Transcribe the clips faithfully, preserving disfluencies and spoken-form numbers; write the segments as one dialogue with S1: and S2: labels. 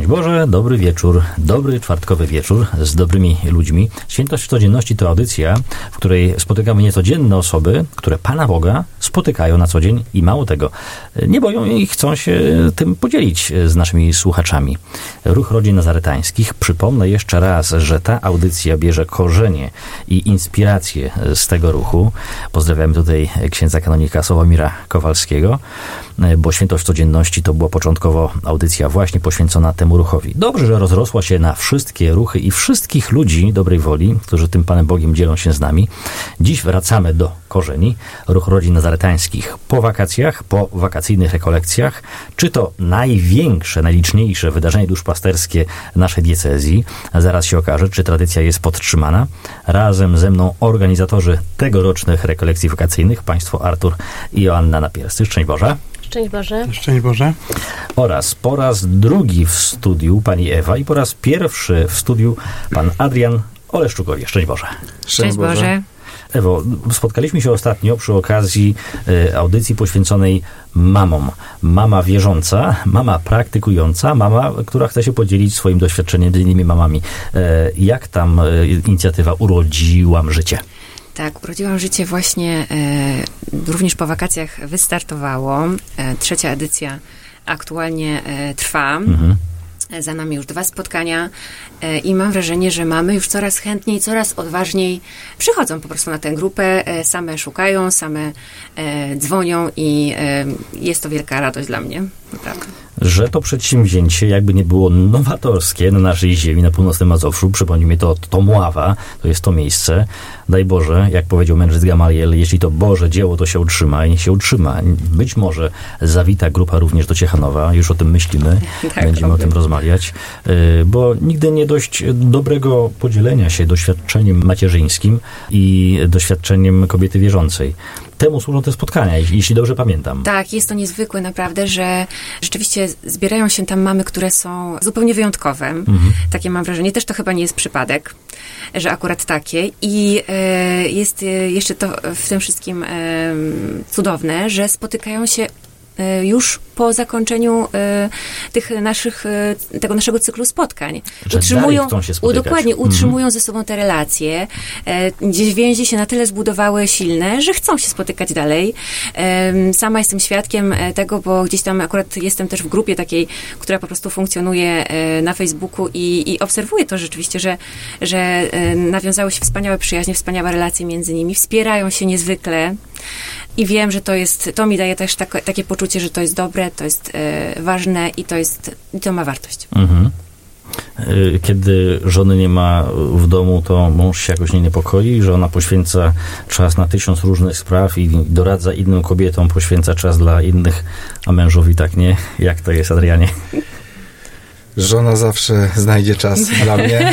S1: Boże, dobry wieczór, dobry czwartkowy wieczór z dobrymi ludźmi. Świętość Codzienności to audycja, w której spotykamy niecodzienne osoby, które Pana Boga spotykają na co dzień i mało tego, nie boją i chcą się tym podzielić z naszymi słuchaczami. Ruch Rodzin Nazaretańskich. Przypomnę jeszcze raz, że ta audycja bierze korzenie i inspirację z tego ruchu. Pozdrawiamy tutaj księdza kanonika Sławomira Kowalskiego, bo Świętość Codzienności to była początkowo audycja właśnie poświęcona temu ruchowi. Dobrze, że rozrosła się na wszystkie ruchy i wszystkich ludzi dobrej woli, którzy tym Panem Bogiem dzielą się z nami. Dziś wracamy do korzeni. Ruch Rodzin Nazaretańskich po wakacjach, po wakacyjnych rekolekcjach. Czy to największe, najliczniejsze wydarzenie duszpasterskie naszej diecezji? Zaraz się okaże, czy tradycja jest podtrzymana. Razem ze mną organizatorzy tegorocznych rekolekcji wakacyjnych, państwo Artur i Joanna Napierscy. Szczęść Boże.
S2: Szczęść Boże.
S3: Szczęść Boże.
S1: Oraz po raz drugi w studiu pani Ewa i po raz pierwszy w studiu pan Adrian Oleszczukowie. Szczęść Boże.
S2: Szczęść, Szczęść Boże. Boże.
S1: Ewo, spotkaliśmy się ostatnio przy okazji y, audycji poświęconej mamom. Mama wierząca, mama praktykująca, mama, która chce się podzielić swoim doświadczeniem z innymi mamami. Y, jak tam y, inicjatywa Urodziłam Życie?
S2: Tak, Urodziłam Życie właśnie e, również po wakacjach wystartowało. E, trzecia edycja aktualnie e, trwa. Mhm. Za nami już dwa spotkania e, i mam wrażenie, że mamy już coraz chętniej, coraz odważniej przychodzą po prostu na tę grupę, e, same szukają, same e, dzwonią i e, jest to wielka radość dla mnie. Naprawdę.
S1: Że to przedsięwzięcie jakby nie było nowatorskie na naszej ziemi, na północnym Mazowszu. Przypomnijmy, to, to Mława, to jest to miejsce. Daj Boże, jak powiedział mędrzec Gamaliel, jeśli to Boże dzieło, to się utrzyma i niech się utrzyma. Być może zawita grupa również do Ciechanowa, już o tym myślimy, tak, będziemy oby. o tym rozmawiać, bo nigdy nie dość dobrego podzielenia się doświadczeniem macierzyńskim i doświadczeniem kobiety wierzącej. Temu służą te spotkania, jeśli dobrze pamiętam.
S2: Tak, jest to niezwykłe naprawdę, że rzeczywiście zbierają się tam mamy, które są zupełnie wyjątkowe. Mhm. Takie mam wrażenie. Też to chyba nie jest przypadek, że akurat takie. I e, jest jeszcze to w tym wszystkim e, cudowne, że spotykają się już po zakończeniu e, tych naszych, e, tego naszego cyklu spotkań.
S1: Że utrzymują, chcą się spotykać.
S2: Dokładnie, utrzymują mm-hmm. ze sobą te relacje. E, gdzieś więzi się na tyle zbudowały silne, że chcą się spotykać dalej. E, sama jestem świadkiem tego, bo gdzieś tam akurat jestem też w grupie takiej, która po prostu funkcjonuje e, na Facebooku i, i obserwuję to rzeczywiście, że, że e, nawiązały się wspaniałe przyjaźnie, wspaniałe relacje między nimi, wspierają się niezwykle. I wiem, że to jest, to mi daje też tak, takie poczucie, że to jest dobre, to jest e, ważne i to jest, i to ma wartość. Mhm.
S1: Kiedy żony nie ma w domu, to mąż się jakoś nie niepokoi, że ona poświęca czas na tysiąc różnych spraw i doradza innym kobietom, poświęca czas dla innych, a mężowi tak nie. Jak to jest, Adrianie?
S4: Żona zawsze znajdzie czas dla mnie.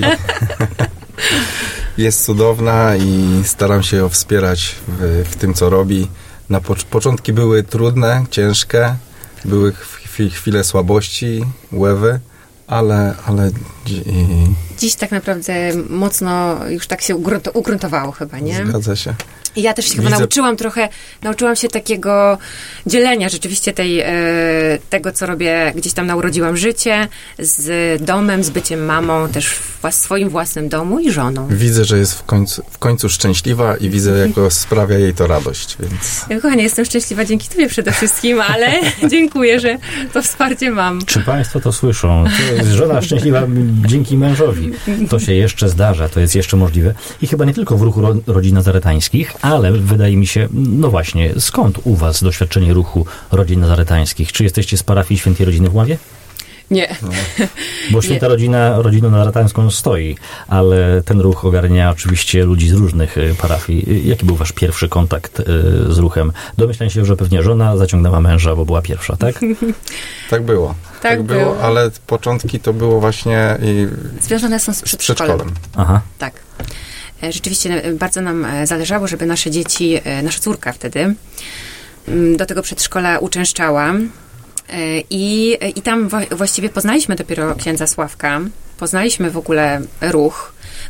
S4: Jest cudowna i staram się ją wspierać w, w tym, co robi. Na po, początki były trudne, ciężkie, były chwile, chwile słabości, łewy, ale, ale dzi-
S2: dziś tak naprawdę mocno już tak się ugrunto, ugruntowało chyba, nie?
S4: Zgadza się.
S2: I ja też się
S4: Widzę...
S2: chyba nauczyłam trochę, nauczyłam się takiego dzielenia rzeczywiście tej, e, tego, co robię, gdzieś tam na Urodziłam Życie, z domem, z byciem mamą, też w swoim własnym domu i żoną.
S4: Widzę, że jest w końcu, w końcu szczęśliwa i widzę, jak sprawia jej to radość, więc...
S2: Ja, kochanie, jestem szczęśliwa dzięki tobie przede wszystkim, ale dziękuję, że to wsparcie mam.
S1: Czy państwo to słyszą? To jest żona szczęśliwa dzięki mężowi. To się jeszcze zdarza, to jest jeszcze możliwe. I chyba nie tylko w ruchu ro- Rodzin Nazaretańskich, ale wydaje mi się, no właśnie, skąd u was doświadczenie ruchu Rodzin Nazaretańskich? Czy jesteście z parafii Świętej Rodziny w Mławie?
S2: Nie. No.
S1: Bo Święta nie. Rodzina rodziną nazaretańską stoi, ale ten ruch ogarnia oczywiście ludzi z różnych parafii. Jaki był wasz pierwszy kontakt z ruchem? Domyślam się, że pewnie żona zaciągnęła męża, bo była pierwsza, tak?
S4: Tak było. Tak, tak było, było, ale początki to było właśnie... I
S2: związane są z przedszkolem.
S4: przedszkolem.
S1: Aha.
S2: Tak. Rzeczywiście bardzo nam zależało, żeby nasze dzieci, nasza córka wtedy do tego przedszkola uczęszczała. I, i tam właściwie poznaliśmy dopiero księdza Sławka, poznaliśmy w ogóle ruch,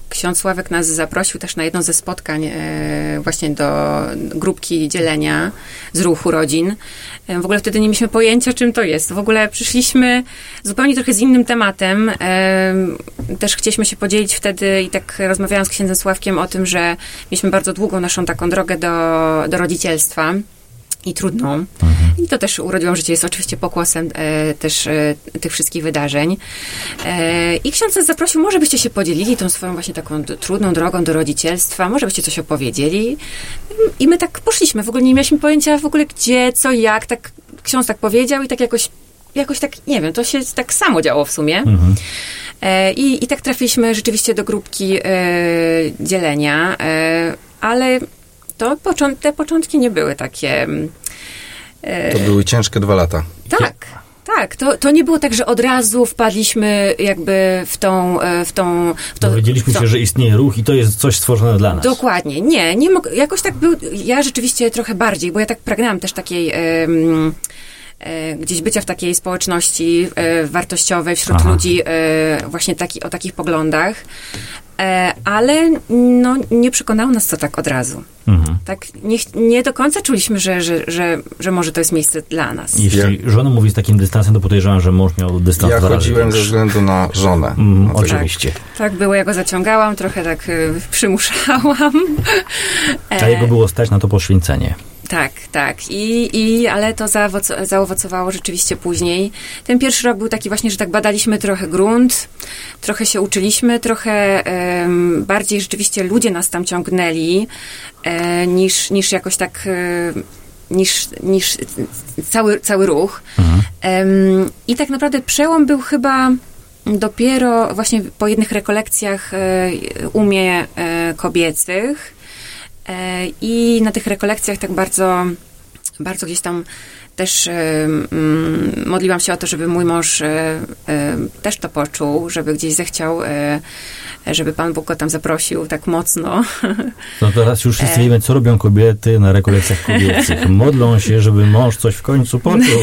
S2: ksiądz Sławek nas zaprosił też na jedno ze spotkań e, właśnie do grupki dzielenia z ruchu rodzin. E, w ogóle wtedy nie mieliśmy pojęcia, czym to jest. W ogóle przyszliśmy zupełnie trochę z innym tematem. E, też chcieliśmy się podzielić wtedy i tak rozmawiałam z księdzem Sławkiem o tym, że mieliśmy bardzo długą naszą taką drogę do, do rodzicielstwa. I trudną. Mhm. I to też urodziłam życie jest oczywiście pokłosiem e, też e, tych wszystkich wydarzeń. E, I ksiądz nas zaprosił, może byście się podzielili tą swoją właśnie taką d- trudną drogą do rodzicielstwa, może byście coś opowiedzieli. I my tak poszliśmy, w ogóle nie mieliśmy pojęcia w ogóle gdzie, co, jak, tak ksiądz tak powiedział i tak jakoś, jakoś tak, nie wiem, to się tak samo działo w sumie. Mhm. E, i, I tak trafiliśmy rzeczywiście do grupki e, dzielenia, e, ale to począ- te początki nie były takie...
S4: E, to były ciężkie dwa lata.
S2: Tak, tak. To, to nie było tak, że od razu wpadliśmy jakby w tą... W tą w to,
S1: Dowiedzieliśmy
S2: w to,
S1: się, że istnieje ruch i to jest coś stworzone dla nas.
S2: Dokładnie. Nie, nie mog- jakoś tak był... Ja rzeczywiście trochę bardziej, bo ja tak pragnęłam też takiej... Um, gdzieś bycia w takiej społeczności e, wartościowej wśród Aha. ludzi e, właśnie taki, o takich poglądach. E, ale no, nie przekonało nas to tak od razu. Mhm. Tak nie, nie do końca czuliśmy, że, że, że, że może to jest miejsce dla nas.
S1: Jeśli ja, żona mówi z takim dystansem, to podejrzewam, że mąż miał dystans.
S4: Ja chodziłem ze względu na żonę. Mm,
S1: no oczywiście.
S2: Tak, tak było, ja go zaciągałam, trochę tak y, przymuszałam.
S1: A jego było stać na to poświęcenie.
S2: Tak, tak. I, i, ale to zaowoc- zaowocowało rzeczywiście później. Ten pierwszy rok był taki właśnie, że tak badaliśmy trochę grunt, trochę się uczyliśmy, trochę um, bardziej rzeczywiście ludzie nas tam ciągnęli, e, niż, niż jakoś tak... E, niż, niż cały, cały ruch. Mhm. Um, I tak naprawdę przełom był chyba dopiero właśnie po jednych rekolekcjach e, umie e, kobiecych. I na tych rekolekcjach tak bardzo, bardzo gdzieś tam też um, modliłam się o to, żeby mój mąż um, też to poczuł, żeby gdzieś zechciał, um, żeby Pan Bóg go tam zaprosił tak mocno.
S1: No teraz już wszyscy wiemy, co robią kobiety na rekolekcjach kobiecych. Modlą się, żeby mąż coś w końcu poczuł.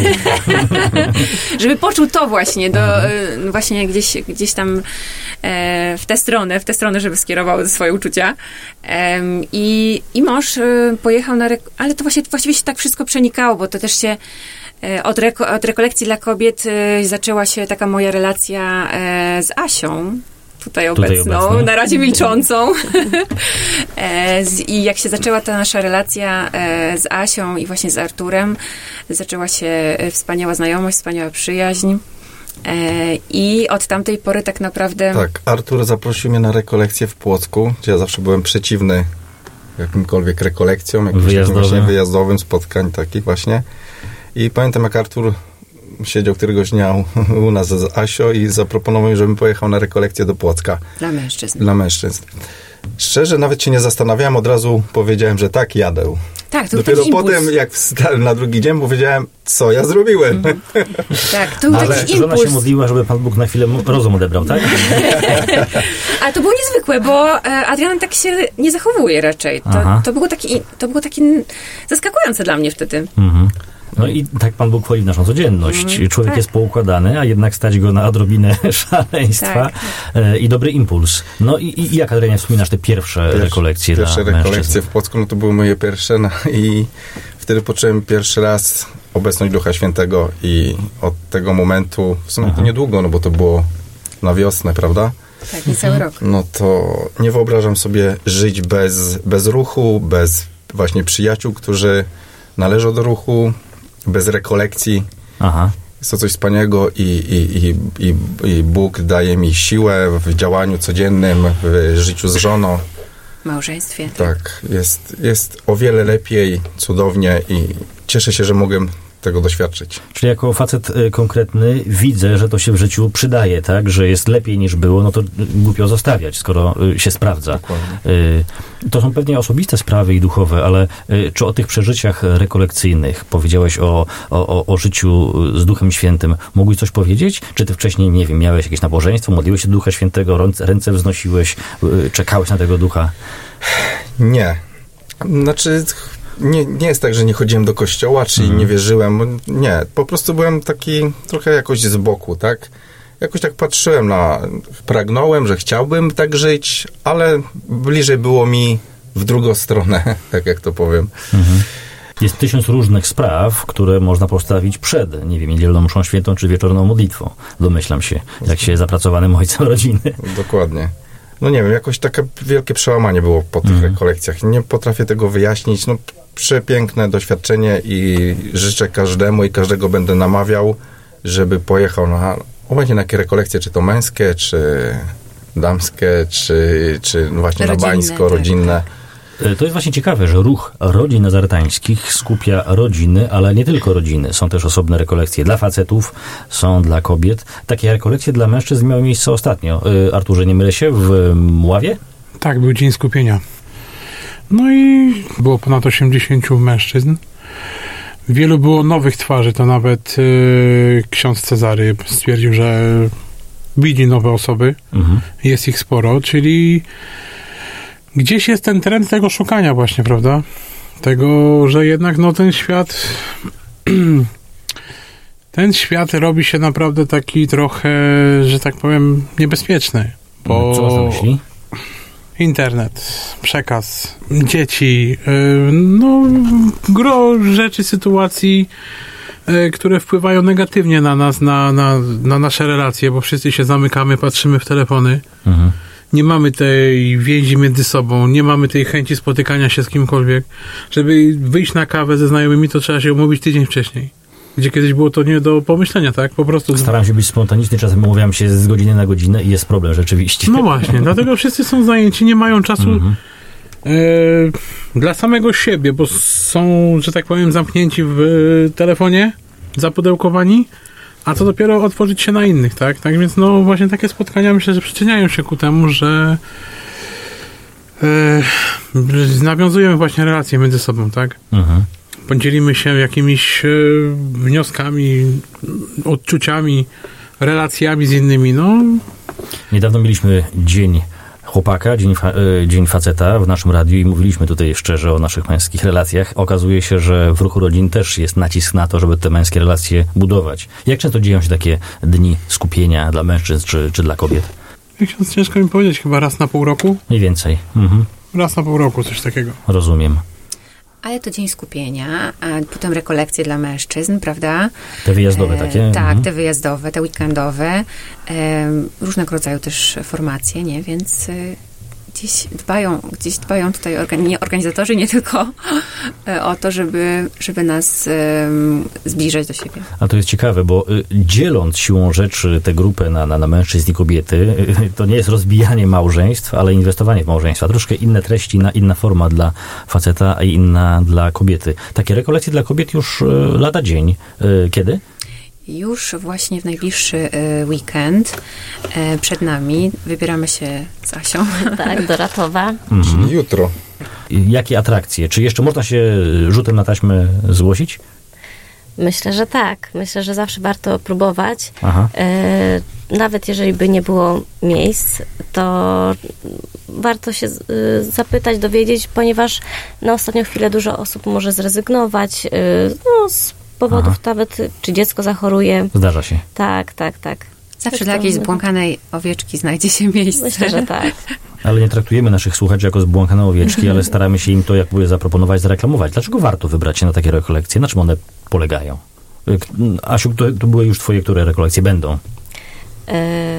S2: Żeby poczuł to właśnie, do, mhm. właśnie gdzieś, gdzieś tam e, w tę stronę, w tę stronę, żeby skierował swoje uczucia. E, i, I mąż e, pojechał na... Re- ale to właśnie, właściwie się tak wszystko przenikało, bo to też się e, od, reko- od rekolekcji dla kobiet e, zaczęła się taka moja relacja e, z Asią, tutaj obecną, tutaj obecną. Na razie milczącą. e, z, I jak się zaczęła ta nasza relacja e, z Asią i właśnie z Arturem, zaczęła się wspaniała znajomość, wspaniała przyjaźń. E, I od tamtej pory tak naprawdę...
S4: Tak, Artur zaprosił mnie na rekolekcję w Płocku, gdzie ja zawsze byłem przeciwny jakimkolwiek rekolekcjom, jakimś
S1: wyjazdowym.
S4: właśnie wyjazdowym, spotkań takich właśnie. I pamiętam, jak Artur siedział któregoś dnia u nas z Asio i zaproponował mi, żebym pojechał na rekolekcję do Płocka.
S2: Dla mężczyzn.
S4: Dla mężczyzn. Szczerze, nawet się nie zastanawiałem, od razu powiedziałem, że tak, jadę.
S2: Tak, to
S4: Dopiero
S2: był taki
S4: potem,
S2: impuls.
S4: jak wstałem na drugi dzień, powiedziałem, co ja zrobiłem. Mm.
S2: Tak, to był
S1: Ale
S2: taki
S1: żona
S2: impuls.
S1: się modliła, żeby Pan Bóg na chwilę rozum odebrał, tak?
S2: Ale to było niezwykłe, bo Adrian tak się nie zachowuje raczej. To, to, było, taki, to było takie zaskakujące dla mnie wtedy. Mhm.
S1: No i tak Pan Bóg wchodzi w naszą codzienność. Mm, Człowiek
S2: tak.
S1: jest poukładany, a jednak stać go na odrobinę szaleństwa
S2: tak.
S1: e, i dobry impuls. No i, i jak, Adrianie, wspominasz te pierwsze Pierwszy, rekolekcje
S4: Pierwsze
S1: dla
S4: rekolekcje
S1: mężczyzn?
S4: w Płocku, no to były moje pierwsze no, i wtedy poczułem pierwszy raz obecność Ducha Świętego i od tego momentu, w sumie Aha. to niedługo, no bo to było na wiosnę, prawda?
S2: Tak, nie cały rok.
S4: No to nie wyobrażam sobie żyć bez, bez ruchu, bez właśnie przyjaciół, którzy należą do ruchu, bez rekolekcji. Aha. Jest to coś wspaniałego i, i, i, i, i Bóg daje mi siłę w działaniu codziennym, w życiu z żoną.
S2: W małżeństwie.
S4: Tak, jest, jest o wiele lepiej, cudownie i cieszę się, że mogę tego doświadczyć.
S1: Czyli jako facet y, konkretny widzę, że to się w życiu przydaje, tak? Że jest lepiej niż było, no to głupio zostawiać, skoro y, się sprawdza. Y, to są pewnie osobiste sprawy i duchowe, ale y, czy o tych przeżyciach rekolekcyjnych powiedziałeś o, o, o, o życiu z Duchem Świętym, mógłbyś coś powiedzieć? Czy ty wcześniej, nie wiem, miałeś jakieś nabożeństwo, modliłeś się do Ducha Świętego, ręce, ręce wznosiłeś, y, czekałeś na tego Ducha?
S4: Nie. Znaczy... Nie, nie jest tak, że nie chodziłem do kościoła, czy mm. nie wierzyłem. Nie, po prostu byłem taki trochę jakoś z boku, tak? jakoś tak patrzyłem na, pragnąłem, że chciałbym tak żyć, ale bliżej było mi w drugą stronę, tak jak to powiem.
S1: Mhm. Jest tysiąc różnych spraw, które można postawić przed, nie wiem, niedzielną mszą świętą czy wieczorną modlitwą. Domyślam się, jak się zapracowanym ojcem rodziny.
S4: Dokładnie. No nie wiem, jakoś takie wielkie przełamanie było po tych mhm. rekolekcjach. Nie potrafię tego wyjaśnić. No przepiękne doświadczenie i życzę każdemu i każdego będę namawiał, żeby pojechał na, obojętnie na jakie rekolekcje, czy to męskie, czy damskie, czy, czy właśnie rodzinne, na bańsko, tak. rodzinne.
S1: To jest właśnie ciekawe, że ruch rodzin nazaretańskich skupia rodziny, ale nie tylko rodziny. Są też osobne rekolekcje dla facetów, są dla kobiet. Takie rekolekcje dla mężczyzn miały miejsce ostatnio. Arturze, nie mylę się, w Mławie?
S3: Tak, był Dzień Skupienia. No i było ponad osiemdziesięciu mężczyzn. Wielu było nowych twarzy, to nawet yy, ksiądz Cezary stwierdził, że widzi nowe osoby. Mhm. Jest ich sporo, czyli gdzieś jest ten trend tego szukania właśnie, prawda? Tego, że jednak no ten świat ten świat robi się naprawdę taki trochę, że tak powiem, niebezpieczny. Bo
S1: co masz na myśli?
S3: Internet, przekaz, dzieci, yy, no gro rzeczy, sytuacji, yy, które wpływają negatywnie na nas, na, na, na nasze relacje, bo wszyscy się zamykamy, patrzymy w telefony. Mhm. Nie mamy tej więzi między sobą, nie mamy tej chęci spotykania się z kimkolwiek. Żeby wyjść na kawę ze znajomymi, to trzeba się umówić tydzień wcześniej. Gdzie kiedyś było to nie do pomyślenia, tak? Po prostu...
S1: Staram się być spontaniczny, czasem umawiam się z godziny na godzinę i jest problem rzeczywiście.
S3: No właśnie, dlatego wszyscy są zajęci, nie mają czasu mm-hmm. e, dla samego siebie, bo są, że tak powiem, zamknięci w telefonie, zapudełkowani, a co dopiero otworzyć się na innych, tak? Tak więc no właśnie takie spotkania myślę, że przyczyniają się ku temu, że e, nawiązujemy właśnie relacje między sobą, tak? Mhm. Podzielimy się jakimiś e, wnioskami, odczuciami, relacjami z innymi, no.
S1: Niedawno mieliśmy dzień chłopaka, dzień, fa- dzień faceta w naszym radiu i mówiliśmy tutaj szczerze o naszych męskich relacjach. Okazuje się, że w ruchu rodzin też jest nacisk na to, żeby te męskie relacje budować. Jak często dzieją się takie dni skupienia dla mężczyzn czy, czy dla kobiet?
S3: Jak się ciężko mi powiedzieć, chyba raz na pół roku?
S1: Mniej więcej. Mhm.
S3: Raz na pół roku, coś takiego.
S1: Rozumiem.
S2: Ale to dzień skupienia, a potem rekolekcje dla mężczyzn, prawda?
S1: Te wyjazdowe takie?
S2: E, tak,
S1: mhm.
S2: te wyjazdowe, te weekendowe. E, różnego rodzaju też formacje, nie? Więc e, gdzieś dbają, gdzieś dbają tutaj organi- nie organizatorzy, nie tylko e, o to, żeby, żeby nas e, zbliżać do siebie.
S1: A to jest ciekawe, bo y, dzieląc siłą rzeczy tę grupę na, na, na mężczyzn i kobiety, y, to nie jest rozbijanie małżeństw, ale inwestowanie w małżeństwa. Troszkę inne treści, na, inna forma dla faceta, a inna dla kobiety. Takie rekolekcje dla kobiet już y, lada dzień. Y, kiedy?
S2: Już właśnie w najbliższy y, weekend y, przed nami wybieramy się z Asią.
S5: Tak, do Ratowa.
S4: Mhm. Jutro.
S1: Jakie atrakcje? Czy jeszcze można się rzutem na taśmę zgłosić?
S5: Myślę, że tak. Myślę, że zawsze warto próbować. Aha. E, nawet jeżeli by nie było miejsc, to warto się z, y, zapytać, dowiedzieć, ponieważ na ostatnią chwilę dużo osób może zrezygnować y, no, z powodów Aha. nawet, czy dziecko zachoruje.
S1: Zdarza się.
S5: Tak, tak, tak.
S2: Zawsze dla jakiejś zbłąkanej owieczki znajdzie się miejsce.
S5: Myślę, że tak.
S1: Ale nie traktujemy naszych słuchaczy jako zbłąkane owieczki, ale staramy się im to, jak mówię, zaproponować, zareklamować. Dlaczego warto wybrać się na takie rekolekcje? Na czym one polegają? Asiu, to, to były już twoje, które rekolekcje będą?
S5: Yy,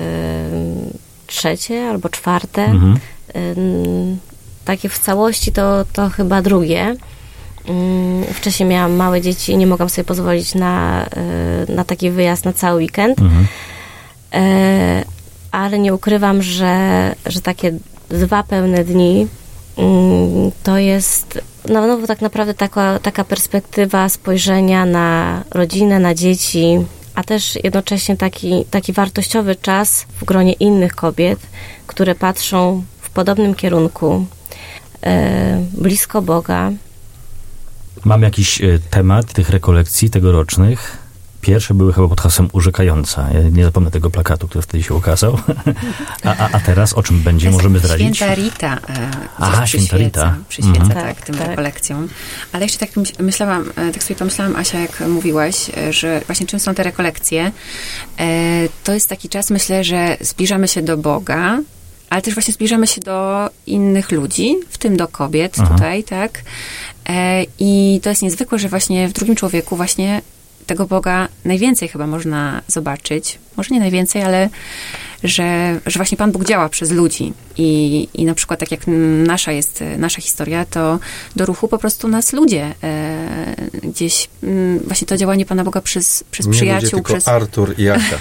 S5: trzecie albo czwarte. Mhm. Yy, takie w całości to, to chyba drugie. Yy, wcześniej miałam małe dzieci i nie mogłam sobie pozwolić na, yy, na taki wyjazd na cały weekend. Mhm. Yy, ale nie ukrywam, że, że takie dwa pełne dni yy, to jest na nowo tak naprawdę taka, taka perspektywa spojrzenia na rodzinę, na dzieci, a też jednocześnie taki, taki wartościowy czas w gronie innych kobiet, które patrzą w podobnym kierunku, yy, blisko Boga.
S1: Mam jakiś y, temat tych rekolekcji tegorocznych? Pierwsze były chyba pod hasłem urzekająca. Ja nie zapomnę tego plakatu, który wtedy się ukazał. A, a, a teraz o czym będzie? Możemy zdradzić?
S2: Święta Rita. E,
S1: Aha, Święta Rita.
S2: Przyświeca,
S1: Mhm.
S2: tak,
S5: Tak,
S2: tym
S5: tak.
S2: rekolekcjom. Ale jeszcze tak myśl- myślałam, e, tak sobie pomyślałam, Asia, jak mówiłaś, e, że właśnie czym są te rekolekcje? E, to jest taki czas, myślę, że zbliżamy się do Boga, ale też właśnie zbliżamy się do innych ludzi, w tym do kobiet
S1: Aha.
S2: tutaj, tak? E, I to jest niezwykłe, że właśnie w drugim człowieku właśnie tego Boga najwięcej chyba można zobaczyć. Może nie najwięcej, ale że, że właśnie Pan Bóg działa przez ludzi. I, I na przykład tak jak nasza jest, nasza historia, to do ruchu po prostu nas ludzie e, gdzieś, m, właśnie to działanie Pana Boga przez, przez
S4: Nie
S2: przyjaciół,
S4: ludzie, tylko
S2: przez...
S4: Artur i Asia.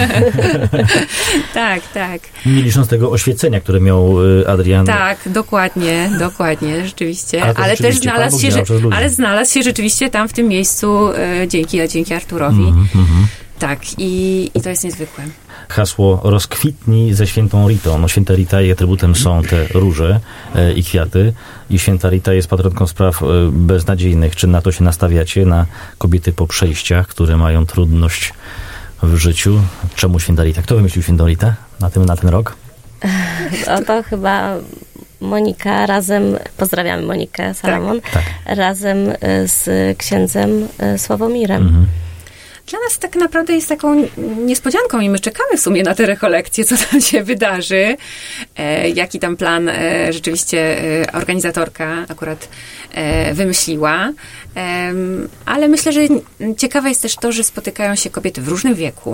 S2: Tak, tak.
S1: Nie licząc tego oświecenia, które miał y, Adrian.
S2: Tak, dokładnie, dokładnie, rzeczywiście.
S1: Ale to
S2: Ale też
S1: rzeczywiście Pan
S2: znalazł
S1: Bóg
S2: się,
S1: działa
S2: że,
S1: przez ludzi.
S2: ale znalazł się rzeczywiście tam w tym miejscu e, dzięki, dzięki Arturowi.
S1: Mhm, mhm.
S2: Tak, i, i to jest niezwykłe.
S1: Hasło rozkwitnij ze świętą Ritą. No, święta Rita, jej atrybutem są te róże e, i kwiaty. I święta Rita jest patronką spraw e, beznadziejnych. Czy na to się nastawiacie? Na kobiety po przejściach, które mają trudność w życiu. Czemu święta Rita? Kto wymyślił świętą Ritę na, tym, na ten rok?
S5: No to chyba Monika razem, pozdrawiamy Monikę Salomon,
S1: Tak.
S5: razem y, z księdzem y, Sławomirem.
S1: Mhm.
S2: Dla nas tak naprawdę jest taką niespodzianką i my czekamy w sumie na te rekolekcje, co tam się wydarzy, e, jaki tam plan e, rzeczywiście e, organizatorka akurat e, wymyśliła. E, ale myślę, że ciekawe jest też to, że spotykają się kobiety w różnym wieku,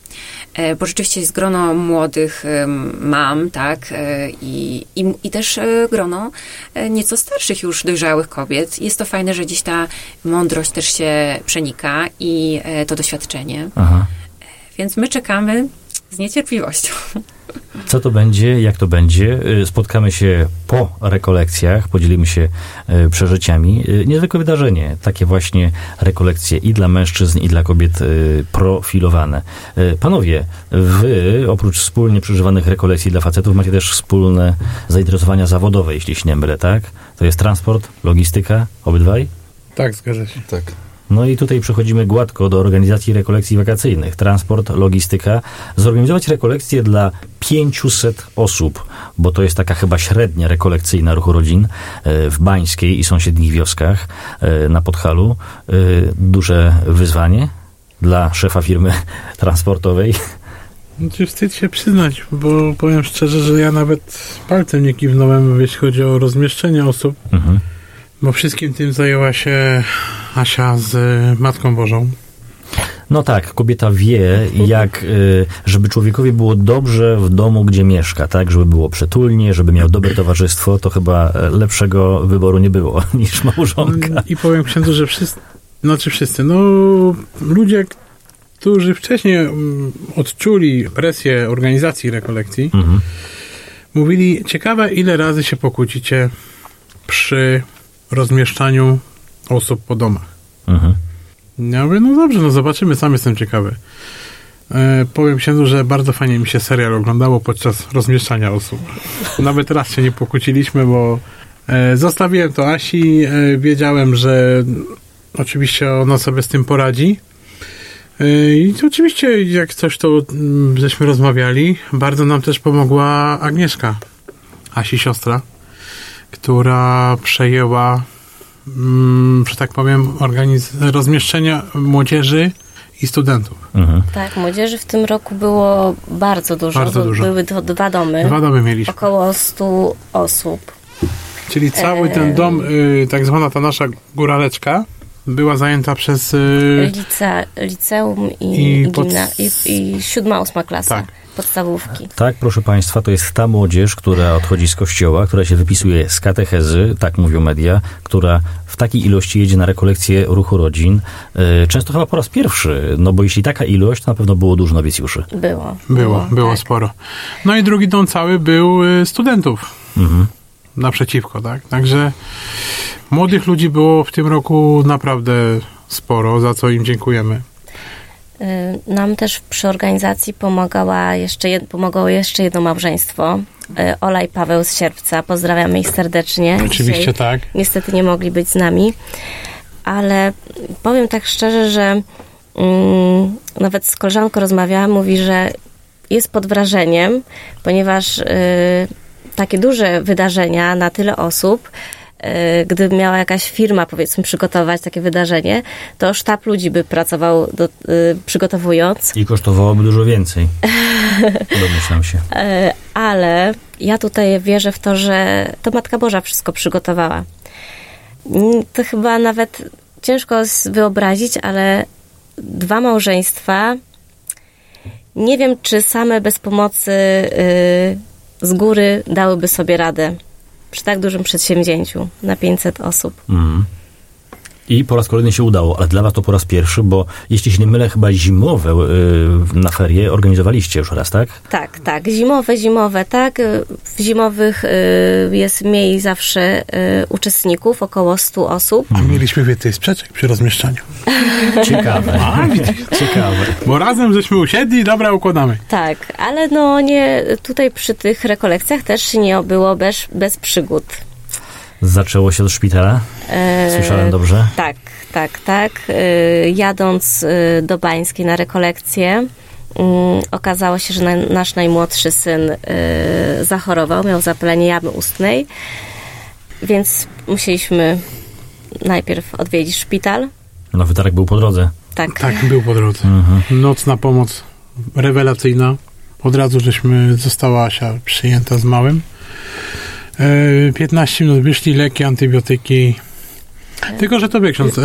S2: e, bo rzeczywiście jest grono młodych e, mam, tak, e, i, i, i też e, grono e, nieco starszych już dojrzałych kobiet. Jest to fajne, że gdzieś ta mądrość też się przenika i e, to doświadczenie.
S1: Aha.
S2: Więc my czekamy z niecierpliwością.
S1: Co to będzie, jak to będzie? Y, Spotkamy się po rekolekcjach, podzielimy się y, przeżyciami. Y, Niezwykłe wydarzenie, takie właśnie rekolekcje i dla mężczyzn, i dla kobiet y, profilowane. Y, Panowie, wy oprócz wspólnie przeżywanych rekolekcji dla facetów macie też wspólne zainteresowania zawodowe, jeśli się nie mylę, tak? To jest transport, logistyka, obydwaj?
S3: Tak, zgadza się.
S4: Tak.
S1: No i tutaj przechodzimy gładko do organizacji rekolekcji wakacyjnych. Transport, logistyka. Zorganizować rekolekcje dla pięciuset osób, bo to jest taka chyba średnia rekolekcyjna ruchu rodzin e, w Bańskiej i sąsiednich wioskach e, na Podhalu. E, Duże wyzwanie dla szefa firmy transportowej.
S3: Znaczy wstyd się przyznać, bo powiem szczerze, że ja nawet palcem nie kiwnąłem, jeśli chodzi o rozmieszczenie osób,
S1: Mhm.
S3: bo wszystkim tym zajęła się Asia z Matką Bożą.
S1: No tak, kobieta wie, jak, y, żeby człowiekowi było dobrze w domu, gdzie mieszka, tak? Żeby było przytulnie, żeby miał dobre towarzystwo, to chyba lepszego wyboru nie było niż małżonka.
S3: I powiem księdzu, że wszyscy, znaczy wszyscy, no ludzie, którzy wcześniej mm, odczuli presję organizacji rekolekcji,
S1: Mhm.
S3: mówili, ciekawe ile razy się pokłócicie przy rozmieszczaniu osób po domach.
S1: Mhm.
S3: Ja mówię, no dobrze, no zobaczymy, sam jestem ciekawy. E, powiem księdzu, że bardzo fajnie mi się serial oglądało podczas rozmieszczania osób. Nawet raz się nie pokłóciliśmy, bo e, zostawiłem to Asi, e, wiedziałem, że oczywiście ona sobie z tym poradzi. E, I oczywiście jak coś, to mm, żeśmy rozmawiali. Bardzo nam też pomogła Agnieszka, Asi siostra, która przejęła, mm, że tak powiem, organiz- rozmieszczenia młodzieży i studentów.
S1: Mhm.
S5: Tak, młodzieży w tym roku było bardzo dużo.
S3: Bardzo
S5: bo
S3: dużo.
S5: Były to dwa domy.
S3: Dwa domy mieliśmy.
S5: Około stu osób.
S3: Czyli cały ten dom, y, tak zwana ta nasza góraleczka, była zajęta przez... Y,
S5: Lice, liceum i,
S3: I
S5: i,
S3: pod-
S5: gimna, i, i siódma, ósma klasa.
S3: Tak.
S5: Podstawówki.
S1: Tak, proszę Państwa, to jest ta młodzież, która odchodzi z kościoła, która się wypisuje z katechezy, tak mówią media, która w takiej ilości jedzie na rekolekcję ruchu rodzin. Yy, Często chyba po raz pierwszy, no bo jeśli taka ilość, to na pewno było dużo nowicjuszy.
S5: Było.
S3: było, było
S5: tak.
S3: sporo. No i drugi dom cały był y, studentów.
S1: Mhm.
S3: Naprzeciwko, tak? Także młodych ludzi było w tym roku naprawdę sporo, za co im dziękujemy.
S5: Y, Nam też przy organizacji pomagała jeszcze jed, pomagało jeszcze jedno małżeństwo. Y, Ola i Paweł z Sierpca. Pozdrawiamy ich serdecznie.
S3: Oczywiście
S5: Dzisiaj
S3: tak.
S5: niestety nie mogli być z nami. Ale powiem tak szczerze, że Mm, nawet z koleżanką rozmawiałam, mówi, że jest pod wrażeniem, ponieważ y, takie duże wydarzenia na tyle osób, y, gdyby miała jakaś firma, powiedzmy, przygotować takie wydarzenie, to sztab ludzi by pracował do, y, przygotowując.
S1: I kosztowałoby dużo więcej. Domyślam się.
S5: Y, ale ja tutaj wierzę w to, że to Matka Boża wszystko przygotowała. To chyba nawet ciężko wyobrazić, ale dwa małżeństwa, nie wiem, czy same bez pomocy yy, z góry dałyby sobie radę przy tak dużym przedsięwzięciu na pięćset osób.
S1: Mm. I po raz kolejny się udało, ale dla was to po raz pierwszy, bo jeśli się nie mylę, chyba zimowe yy, na ferie organizowaliście już raz, tak?
S5: Tak, tak. Zimowe, zimowe, tak. W zimowych yy, jest mniej zawsze yy, uczestników, około stu osób.
S3: A mieliśmy więcej sprzeczek przy rozmieszczaniu.
S1: Ciekawe. Ciekawe.
S3: Bo razem żeśmy usiedli, dobra, układamy.
S5: Tak, ale no nie, tutaj przy tych rekolekcjach też się nie obyło bez, bez przygód.
S1: Zaczęło się od szpitala? Słyszałem dobrze?
S5: E, tak, tak, tak. E, jadąc e, do Bańskiej na rekolekcję, e, okazało się, że na, nasz najmłodszy syn e, zachorował, miał zapalenie jamy ustnej, więc musieliśmy najpierw odwiedzić szpital.
S1: No, wytarek był po drodze.
S5: Tak.
S3: Tak, był po drodze.
S1: Mhm.
S3: Nocna pomoc rewelacyjna. Od razu żeśmy, została Asia przyjęta z małym. piętnaście minut wyszli, leki, antybiotyki. Tylko, że to wie ksiądz,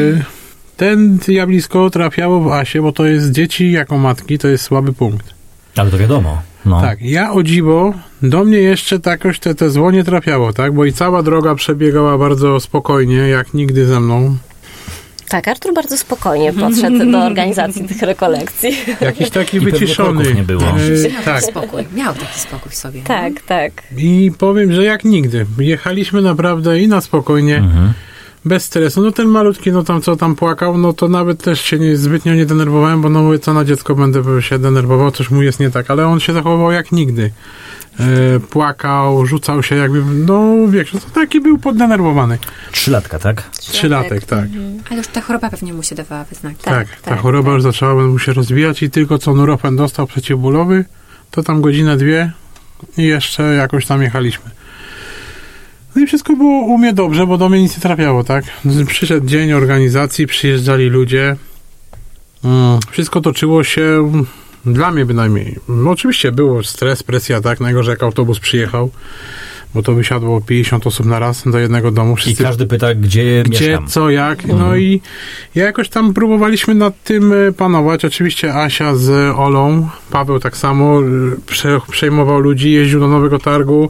S3: ten zjawisko trafiało w Asię, bo to jest dzieci jako matki, to jest słaby punkt.
S1: Ale to wiadomo. No.
S3: Tak, ja o dziwo, do mnie jeszcze jakoś te, te zło nie trafiało, tak? Bo i cała droga przebiegała bardzo spokojnie, jak nigdy ze mną.
S5: Tak, Artur bardzo spokojnie podszedł do organizacji tych rekolekcji.
S3: Jakiś taki
S1: I
S3: wyciszony.
S1: Nie było.
S2: Miał
S3: tak.
S2: taki spokój, miał taki spokój w sobie.
S5: Tak, tak.
S3: I powiem, że jak nigdy. Jechaliśmy naprawdę i na spokojnie,
S1: Mhm.
S3: bez stresu. No ten malutki, no tam co tam płakał, no to nawet też się nie, zbytnio nie denerwowałem, bo no mówię, co na dziecko będę się denerwował, coś mu jest nie tak, ale on się zachowywał jak nigdy. E, płakał, rzucał się jakby, no wiesz, no to taki był poddenerwowany.
S1: Trzylatka, tak?
S3: Trzylatek, tak.
S2: Ale już ta choroba pewnie mu się dawała we znaki.
S3: Tak,
S5: Tak,
S3: ta
S5: tak,
S3: choroba
S5: tak.
S3: już zaczęła mu się rozwijać i tylko co Nurofen dostał przeciwbólowy, to tam godzinę, dwie i jeszcze jakoś tam jechaliśmy. No i wszystko było u mnie dobrze, bo do mnie nic nie trafiało, tak? Przyszedł dzień organizacji, przyjeżdżali ludzie. Mm, wszystko toczyło się, dla mnie bynajmniej. No oczywiście było stres, presja, tak? Najgorzej jak autobus przyjechał, bo to wysiadło pięćdziesiąt osób na raz do jednego domu.
S1: I
S3: Wszyscy
S1: każdy pyta, gdzie,
S3: gdzie,
S1: mieszkam.
S3: co, jak. No i ja jakoś tam próbowaliśmy nad tym e, panować. Oczywiście Asia z Olą, Paweł tak samo, e, prze, przejmował ludzi, jeździł do Nowego Targu,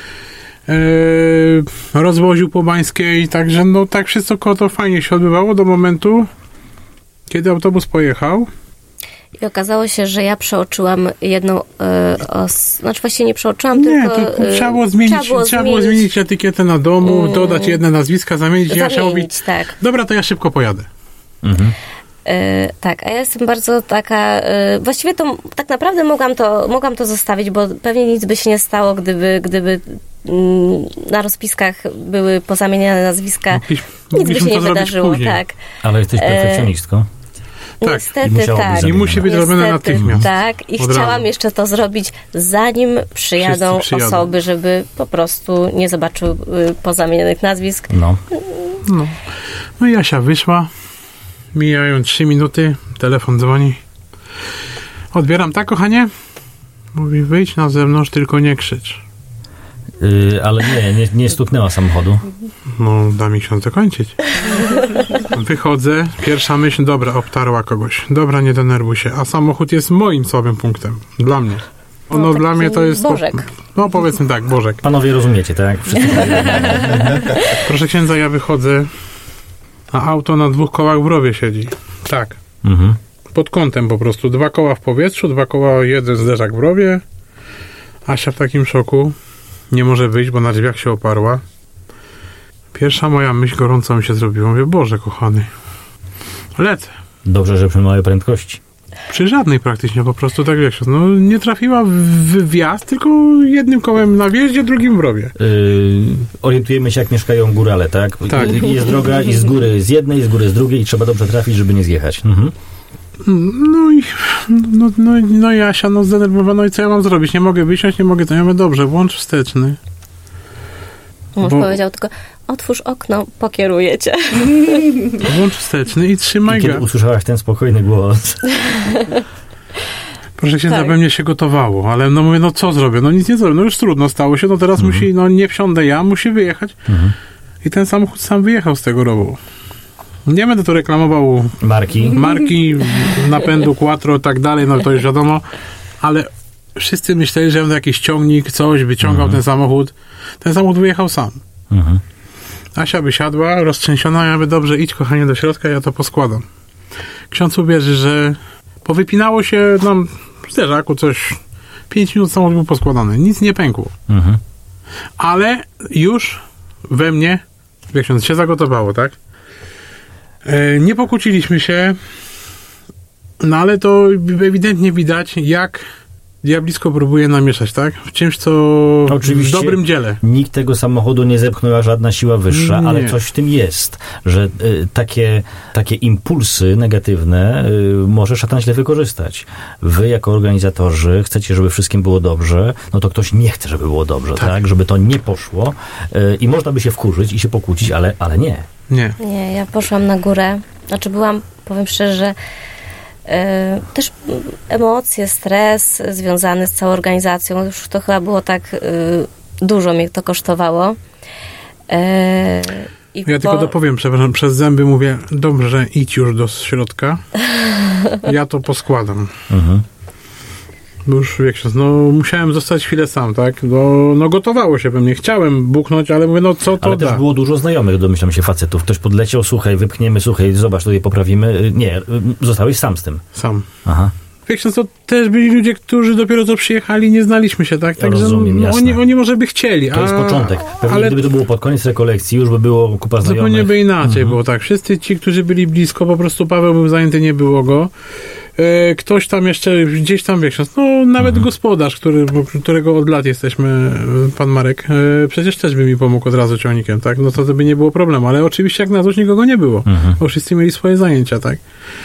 S3: e, rozwoził po Bańskiej, także no tak wszystko to fajnie się odbywało do momentu, kiedy autobus pojechał.
S5: I okazało się, że ja przeoczyłam jedną e, os... Znaczy właściwie nie przeoczyłam,
S3: Nie,
S5: tylko...
S3: to
S5: e,
S3: trzeba było zmienić, trzeba było,
S5: trzeba
S3: zmienić.
S5: zmienić,
S3: zmienić etykietę na domu,
S5: Mm.
S3: dodać jedne nazwiska, zamienić. Jasia mówi,
S5: zamienić, tak.
S3: dobra, to ja szybko pojadę.
S1: Mhm.
S5: E, tak, a ja jestem bardzo taka... E, właściwie to tak naprawdę mogłam to, mogłam to zostawić, bo pewnie nic by się nie stało, gdyby, gdyby mm, na rozpiskach były pozamieniane nazwiska.
S3: Mogliśmy-
S5: Nic by
S3: mogliśmy
S5: się
S3: to
S5: nie
S3: zrobić
S5: wydarzyło,
S3: później.
S5: tak.
S1: Ale jesteś perfekcjonistką.
S3: Tak,
S1: i
S5: Niestety
S1: musiało być
S5: tak.
S1: zamienione.
S3: I musi być robione
S5: Niestety,
S3: natychmiast.
S5: tak. I
S3: Od
S5: chciałam
S3: razu.
S5: jeszcze to zrobić, zanim przyjadą,
S3: Wszyscy przyjadą.
S5: osoby, żeby po prostu nie zobaczyły pozamienionych nazwisk.
S1: No.
S3: No. No i Jasia wyszła. Mijają trzy minuty. Telefon dzwoni. Odbieram, tak, kochanie? Mówi, wyjdź na zewnątrz, tylko nie krzycz.
S1: Yy, ale nie, nie, nie stuknęła samochodu.
S3: No, da mi ksiądz dokończyć. Wychodzę. Pierwsza myśl, dobra, obtarła kogoś. Dobra, nie denerwuj się. A samochód jest moim słabym punktem. Dla mnie. No,
S5: No,
S3: dla
S5: taki
S3: mnie to jest...
S5: Bożek.
S3: No, powiedzmy tak, Bożek.
S1: Panowie rozumiecie, tak? Wszyscy
S3: Proszę księdza, ja wychodzę, a auto na dwóch kołach w rowie siedzi. Tak.
S1: mhm.
S3: Pod kątem po prostu. Dwa koła w powietrzu, dwa koła, jeden zderzak w rowie. Asia w takim szoku. Nie może wyjść, bo na drzwiach się oparła. Pierwsza moja myśl gorąca mi się zrobiła. Mówię, Boże kochany. Lecę.
S1: Dobrze, że przy małej prędkości.
S3: Przy żadnej praktycznie, po prostu tak jak się... No nie trafiła w wjazd, tylko jednym kołem na wjeździe, drugim w rowie.
S1: Yy, orientujemy się, jak mieszkają górale, tak?
S3: Tak.
S1: Jest droga i z góry z jednej, i z góry z drugiej i trzeba dobrze trafić, żeby nie zjechać. Mhm.
S3: No i no, no, no i Asia, no zdenerwowana, no i co ja mam zrobić? Nie mogę wysiąść, nie mogę to. Ja mówię, dobrze, włącz wsteczny.
S5: Mąż
S3: Bo-
S5: powiedział tylko, otwórz okno, pokieruję cię.
S3: Włącz wsteczny i trzymaj
S1: I kiedy
S3: go.
S1: usłyszałaś ten spokojny głos,
S3: Proszę księdza,
S5: Tak.
S3: pewnie się gotowało, ale no mówię, no co zrobię? No nic nie zrobię, no już trudno stało się, no teraz
S1: Mhm.
S3: musi, no nie wsiądę ja, musi wyjechać.
S1: Mhm.
S3: I ten samochód sam wyjechał z tego rowu. Nie będę tu reklamował
S1: marki,
S3: marki, napędu, quattro, tak dalej, no to już wiadomo, ale wszyscy myśleli, że będę jakiś ciągnik, coś, wyciągał ten samochód. Ten samochód wyjechał sam.
S1: mhm.
S3: Asia wysiadła, roztrzęsiona, ja mówię, dobrze, idź kochanie do środka, ja to poskładam. Ksiądz uwierzy, że powypinało się nam w zderzaku coś, pięć minut samochód był poskładany, nic nie pękło.
S1: Mhm.
S3: Ale już we mnie, jak ksiądz, się zagotowało, tak? E, nie pokłóciliśmy się, no ale to ewidentnie widać, jak diablisko próbuje namieszać, tak? W czymś, co
S1: Oczywiście
S3: w dobrym dziele.
S1: nikt tego samochodu nie zepchnęła żadna siła wyższa,
S3: Nie.
S1: ale coś w tym jest, że y, takie, takie impulsy negatywne y, może szatan źle wykorzystać. Wy jako organizatorzy chcecie, żeby wszystkim było dobrze, no to ktoś nie chce, żeby było dobrze, tak?
S3: Tak.
S1: Żeby to nie poszło y, i można by się wkurzyć i się pokłócić, ale, ale nie.
S3: Nie.
S5: Nie, ja poszłam na górę. Znaczy byłam, powiem szczerze, e, też mm, emocje, stres związany z całą organizacją. Już to chyba było tak, e, dużo mnie to kosztowało. E, i
S3: Ja
S5: po-
S3: tylko dopowiem, przepraszam, przez zęby mówię, dobrze, idź już do środka, ja to poskładam.
S1: Mhm.
S3: Bo już, jak się, no musiałem zostać chwilę sam, tak? No, no gotowało się we mnie, chciałem buchnąć, ale mówię, no co to
S1: Ale
S3: da?
S1: też było dużo znajomych, domyślam się, facetów. Ktoś podleciał, słuchaj, wypchniemy, słuchaj, zobacz, tutaj poprawimy. Y, Nie, y, zostałeś sam z tym.
S3: Sam.
S1: Aha.
S3: Wiesz, no to też byli ludzie, którzy dopiero co przyjechali, nie znaliśmy się, tak? Także
S1: Rozumiem,
S3: no,
S1: jasne.
S3: oni, oni może by chcieli,
S1: To jest
S3: a,
S1: początek. Pewnie
S3: ale
S1: gdyby to było pod koniec rekolekcji, już by było kupa znajomych.
S3: zupełnie by inaczej
S1: Mhm.
S3: było, tak? Wszyscy ci, którzy byli blisko, po prostu Paweł był zajęty, nie było go. E, ktoś tam jeszcze, gdzieś tam, wiesz, no nawet
S1: Mhm.
S3: gospodarz, który, którego od lat jesteśmy, e, pan Marek, e, przecież też by mi pomógł od razu ciągnikiem, tak? No to, to by nie było problemu, ale oczywiście jak na złość nikogo nie było,
S1: Mhm.
S3: bo wszyscy mieli swoje zajęcia, tak?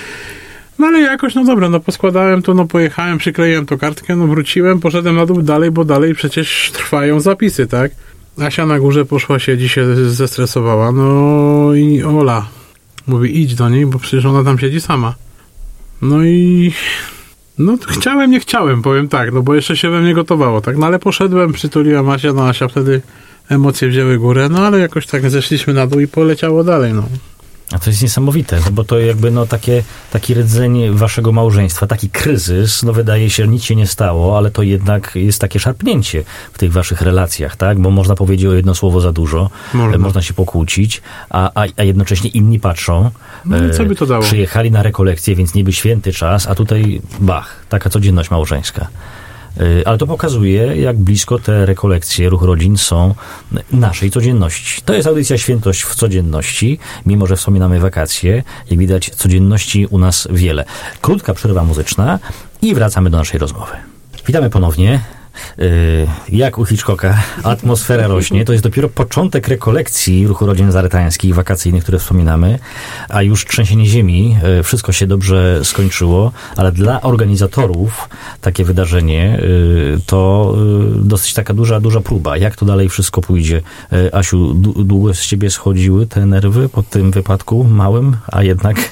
S3: No ale jakoś, no dobra, no poskładałem to, no pojechałem, przykleiłem to kartkę, no wróciłem, poszedłem na dół dalej, bo dalej przecież trwają zapisy, tak? Asia na górze poszła, siedzi, się zestresowała, no i Ola mówi, idź do niej, bo przecież ona tam siedzi sama. No i no to chciałem, nie chciałem, powiem tak, no bo jeszcze się we mnie gotowało, tak? No ale poszedłem, przytuliłem Asię, no Asia wtedy emocje wzięły górę, no ale jakoś tak zeszliśmy na dół i poleciało dalej, no.
S1: A to jest niesamowite, no bo to jakby no takie, taki rdzeń waszego małżeństwa, taki kryzys, no wydaje się, że nic się nie stało, ale to jednak jest takie szarpnięcie w tych waszych relacjach, tak? Bo można powiedzieć o jedno słowo za dużo,
S3: Można.
S1: e, można się pokłócić, a, a, a jednocześnie inni patrzą.
S3: No i co by to dało?
S1: Przyjechali na rekolekcję, więc niby święty czas, a tutaj bach, taka codzienność małżeńska. Y, Ale to pokazuje, jak blisko te rekolekcje, ruch rodzin są naszej codzienności. To jest audycja Świętość w codzienności, mimo że wspominamy wakacje. Jak widać, codzienności u nas wiele. Krótka przerwa muzyczna i wracamy do naszej rozmowy. Witamy ponownie. Y, Jak u Hitchcocka atmosfera rośnie. To jest dopiero początek rekolekcji ruchu rodzin nazaretańskich, wakacyjnych, które wspominamy, a już trzęsienie ziemi, y, wszystko się dobrze skończyło, ale dla organizatorów takie wydarzenie y, to y, dosyć taka duża, duża próba. Jak to dalej wszystko pójdzie? Y, Asiu, d- długo z ciebie schodziły te nerwy po tym wypadku małym, a jednak...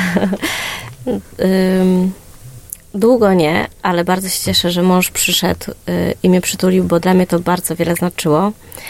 S5: Ym, długo nie, ale bardzo się cieszę, że mąż przyszedł y, i mnie przytulił, bo dla mnie to bardzo wiele znaczyło.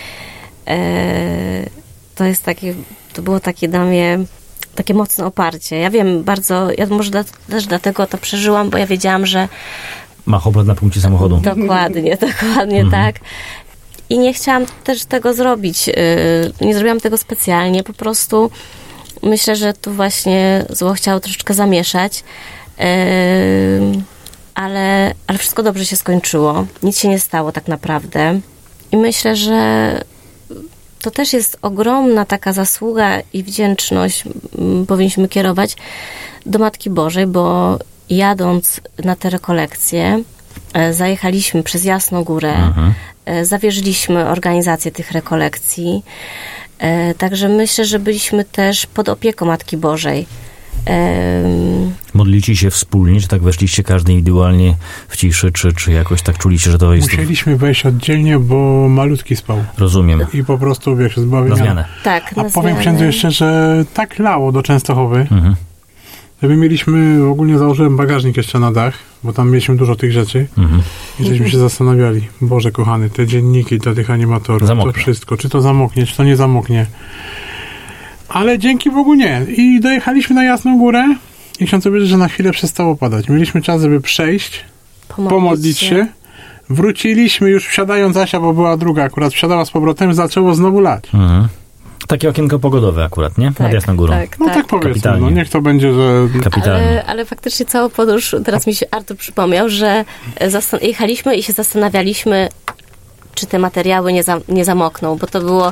S5: E, to jest takie, to było takie dla mnie takie mocne oparcie. Ja wiem bardzo, ja może da, też dlatego to przeżyłam, bo ja wiedziałam, że
S1: Ma choplet na punkcie samochodu.
S5: dokładnie, dokładnie
S1: Mhm.
S5: tak. I nie chciałam też tego zrobić. y, Nie zrobiłam tego specjalnie. Po prostu myślę, że tu właśnie zło chciało troszeczkę zamieszać. Ym, ale, ale wszystko dobrze się skończyło. Nic się nie stało tak naprawdę. I myślę, że to też jest ogromna taka zasługa i wdzięczność mm, powinniśmy kierować do Matki Bożej, bo jadąc na te rekolekcje, e, zajechaliśmy przez Jasną Górę,
S1: Mhm.
S5: e, zawierzyliśmy organizację tych rekolekcji. E, Także myślę, że byliśmy też pod opieką Matki Bożej. Em,
S1: Modlicie się wspólnie, czy tak weszliście każdy indywidualnie w ciszy, czy, czy jakoś tak czuliście, że to jest...
S3: Musieliśmy wejść oddzielnie, bo malutki spał.
S1: Rozumiem.
S3: I po prostu, wiesz, zbawienia.
S1: Na zmianę.
S5: Tak,
S3: A
S5: na
S3: powiem
S5: zmianę.
S3: księdzu jeszcze, że tak lało do Częstochowy,
S1: Mhm.
S3: że my mieliśmy, ogólnie założyłem bagażnik jeszcze na dach, bo tam mieliśmy dużo tych rzeczy
S1: Mhm.
S3: i żeśmy się zastanawiali, Boże kochany, te dzienniki dla tych animatorów,
S1: Zamoknie.
S3: to wszystko, czy to zamoknie, czy to nie zamoknie. Ale dzięki Bogu nie. I dojechaliśmy na Jasną Górę i ksiądz powiedział, że na chwilę przestało padać. Mieliśmy czas, żeby przejść, pomodlić się. Wróciliśmy już wsiadając Asia, bo była druga, akurat wsiadała z powrotem, zaczęło znowu lać.
S1: Mhm. Takie okienko pogodowe akurat, nie? Nad
S5: Tak,
S1: Jasną Górą.
S5: tak,
S3: No
S5: tak.
S3: tak powiedzmy,
S1: Kapitalnie.
S3: no niech to będzie, że...
S1: Kapitalnie.
S5: Ale, ale faktycznie całą podróż, teraz mi się Artur przypomniał, że zastan- jechaliśmy i się zastanawialiśmy, czy te materiały nie, za- nie zamokną, bo to było,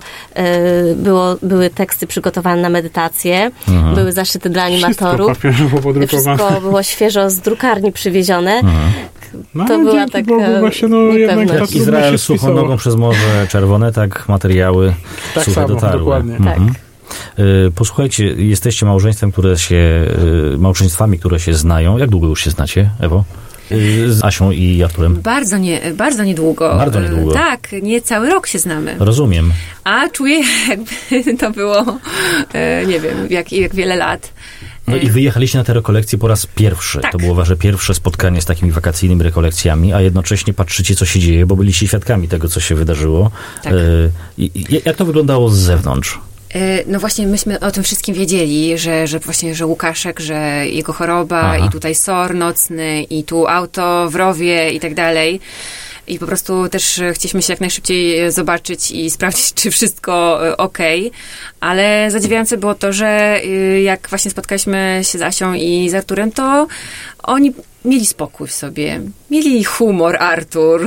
S5: e, było, były teksty przygotowane na medytację,
S1: Mhm.
S5: były zaszyte dla
S3: Wszystko
S5: animatorów.
S3: papierowo podrukowane.
S5: Wszystko było świeżo z drukarni przywiezione.
S1: Mhm.
S3: No,
S5: to była
S3: dzięki
S5: taka
S3: Bogu właśnie, no jednak
S5: niepewność.
S3: ta
S1: Jak
S3: trudność
S1: Izrael
S3: się
S1: suchą
S3: spisało.
S1: nogą przez Morze Czerwone, tak materiały
S3: Tak
S1: suche
S3: samo,
S1: dotarły.
S3: dokładnie.
S1: Mhm.
S5: Tak.
S1: Y, Posłuchajcie, jesteście małżeństwem, które się, y, małżeństwami, które się znają. Jak długo już się znacie, Ewo? Y, Z Asią i Arturem?
S2: Bardzo, nie, bardzo niedługo.
S1: Bardzo niedługo.
S2: E, Tak, nie cały rok się znamy.
S1: Rozumiem.
S2: A czuję, jakby to było, e, nie wiem, jak, jak wiele lat.
S1: No i wyjechaliście na te rekolekcje po raz pierwszy.
S2: Tak.
S1: To było wasze pierwsze spotkanie z takimi wakacyjnymi rekolekcjami, a jednocześnie patrzycie, co się dzieje, bo byliście świadkami tego, co się wydarzyło.
S2: Tak.
S1: Y, i- i jak to wyglądało z zewnątrz?
S2: E, No właśnie, myśmy o tym wszystkim wiedzieli, że, że właśnie, że Łukaszek, że jego choroba
S1: Aha.
S2: i tutaj S O R nocny i tu auto w rowie i tak dalej. I po prostu też e, chcieliśmy się jak najszybciej zobaczyć i sprawdzić, czy wszystko e, okej. Ale zadziwiające było to, że e, jak właśnie spotkaliśmy się z Asią i z Arturem, to oni mieli spokój w sobie. Mieli humor, Artur,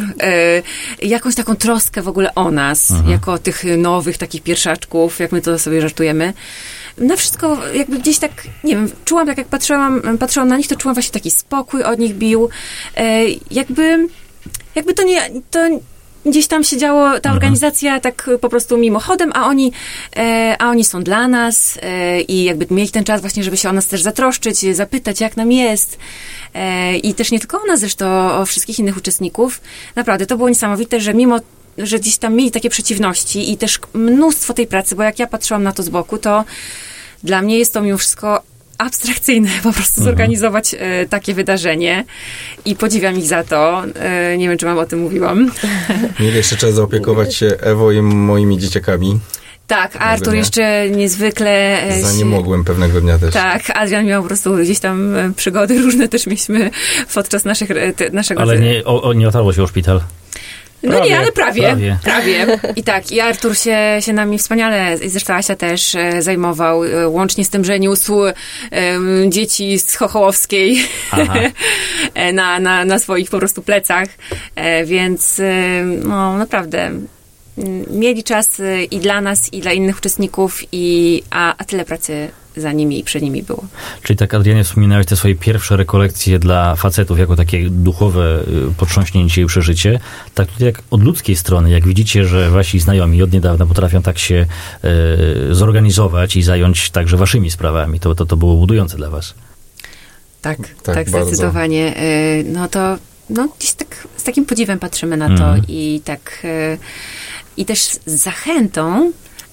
S2: e, jakąś taką troskę w ogóle o nas, jako o tych nowych takich pierwszaczków, jak my to sobie żartujemy. Na wszystko jakby gdzieś tak, nie wiem, czułam, tak jak patrzyłam, patrzyłam na nich, to czułam właśnie taki spokój od nich bił. E, jakby, jakby to nie, to gdzieś tam się działo, ta organizacja tak po prostu mimochodem, a oni, e, a oni są dla nas e, i jakby mieli ten czas właśnie, żeby się o nas też zatroszczyć, zapytać, jak nam jest. E, I też nie tylko o nas, zresztą o wszystkich innych uczestników. Naprawdę, to było niesamowite, że mimo że gdzieś tam mieli takie przeciwności i też mnóstwo tej pracy, bo jak ja patrzyłam na to z boku, to dla mnie jest to mimo wszystko abstrakcyjne po prostu zorganizować e, takie wydarzenie i podziwiam ich za to. E, nie wiem, czy wam o tym mówiłam.
S4: Mieli jeszcze czas zaopiekować się Ewo i moimi dzieciakami.
S2: Tak, Artur
S4: nie?
S2: jeszcze niezwykle... e,
S4: Za
S2: się-
S4: nie mogłem pewnego dnia też.
S2: Tak, Adrian miał po prostu gdzieś tam e, przygody różne też mieliśmy podczas naszych, e, te, naszego...
S1: Ale nie, o, o, nie otarło się o szpital.
S2: No
S3: Prawie,
S2: nie, ale prawie,
S1: prawie.
S2: prawie. I tak, i Artur się, się nami wspaniale, i zresztą Asia też e, zajmował, e, łącznie z tym, że niósł e, dzieci z Chochołowskiej
S1: Aha.
S2: e, na, na, na swoich po prostu plecach, e, więc e, no naprawdę m, mieli czas e, i dla nas, i dla innych uczestników, i, a, a tyle pracy za nimi i przed nimi było.
S1: Czyli tak, Adrianie, wspominałeś te swoje pierwsze rekolekcje dla facetów jako takie duchowe y, potrząśnięcie i przeżycie. Tak tutaj jak od ludzkiej strony, jak widzicie, że wasi znajomi od niedawna potrafią tak się y, zorganizować i zająć także waszymi sprawami, to, to, to było budujące dla was.
S2: Tak,
S4: Tak,
S2: tak,
S4: bardzo.
S2: zdecydowanie. E, No to no, gdzieś tak z takim podziwem patrzymy na to
S1: Mhm.
S2: i tak e, i też z zachętą,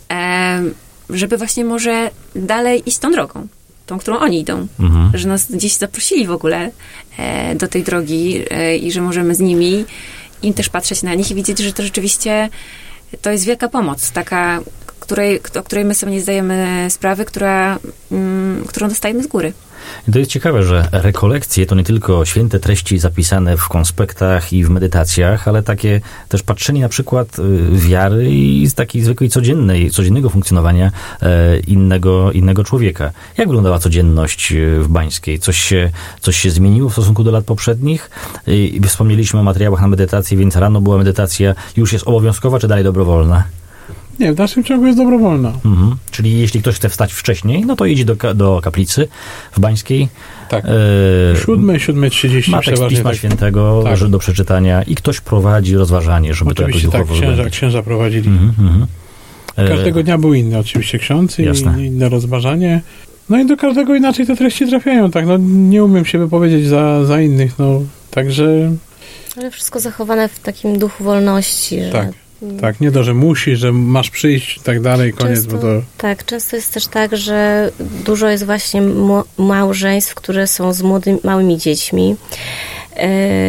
S2: e, żeby właśnie może dalej iść tą drogą, tą, którą oni idą.
S1: Mhm.
S2: Że nas gdzieś zaprosili w ogóle e, do tej drogi e, i że możemy z nimi im też patrzeć na nich i widzieć, że to rzeczywiście to jest wielka pomoc, taka, której, o której my sobie nie zdajemy sprawy, która, mm, którą dostajemy z góry.
S1: I to jest ciekawe, że rekolekcje to nie tylko święte treści zapisane w konspektach i w medytacjach, ale takie też patrzenie na przykład y, wiary i z takiej zwykłej codziennej, codziennego funkcjonowania e, innego, innego człowieka. Jak wyglądała codzienność y, w Bańskiej? Coś się, coś się zmieniło w stosunku do lat poprzednich? I wspomnieliśmy o materiałach na medytację, więc rano była medytacja. Już jest obowiązkowa, czy dalej dobrowolna?
S3: Nie, w dalszym ciągu jest dobrowolna.
S1: Mhm. Czyli jeśli ktoś chce wstać wcześniej, no to idzie do, ka- do kaplicy w Bańskiej.
S3: Tak.
S1: E,
S3: Siódme, siódme trzydzieści
S1: Ma tekst
S3: przeważnie.
S1: Pisma
S3: Tak.
S1: Świętego
S3: Tak.
S1: że do przeczytania i ktoś prowadzi rozważanie, żeby
S3: Oczywiście
S1: to
S3: tak,
S1: jakoś duchowo
S3: księża,
S1: wyglądać.
S3: księża prowadzili.
S1: Mhm, mhm. E,
S3: Każdego dnia był inny oczywiście ksiądz i
S1: Jasne.
S3: inne rozważanie. No i do każdego inaczej te treści trafiają, tak, no nie umiem się wypowiedzieć za, za innych, no, także...
S5: Ale wszystko zachowane w takim duchu wolności, że...
S3: Tak, tak, nie to, że musi, że masz przyjść i tak dalej, koniec,
S5: Często,
S3: bo to...
S5: tak, często jest też tak, że dużo jest właśnie mu- małżeństw, które są z młodymi, małymi dziećmi yy,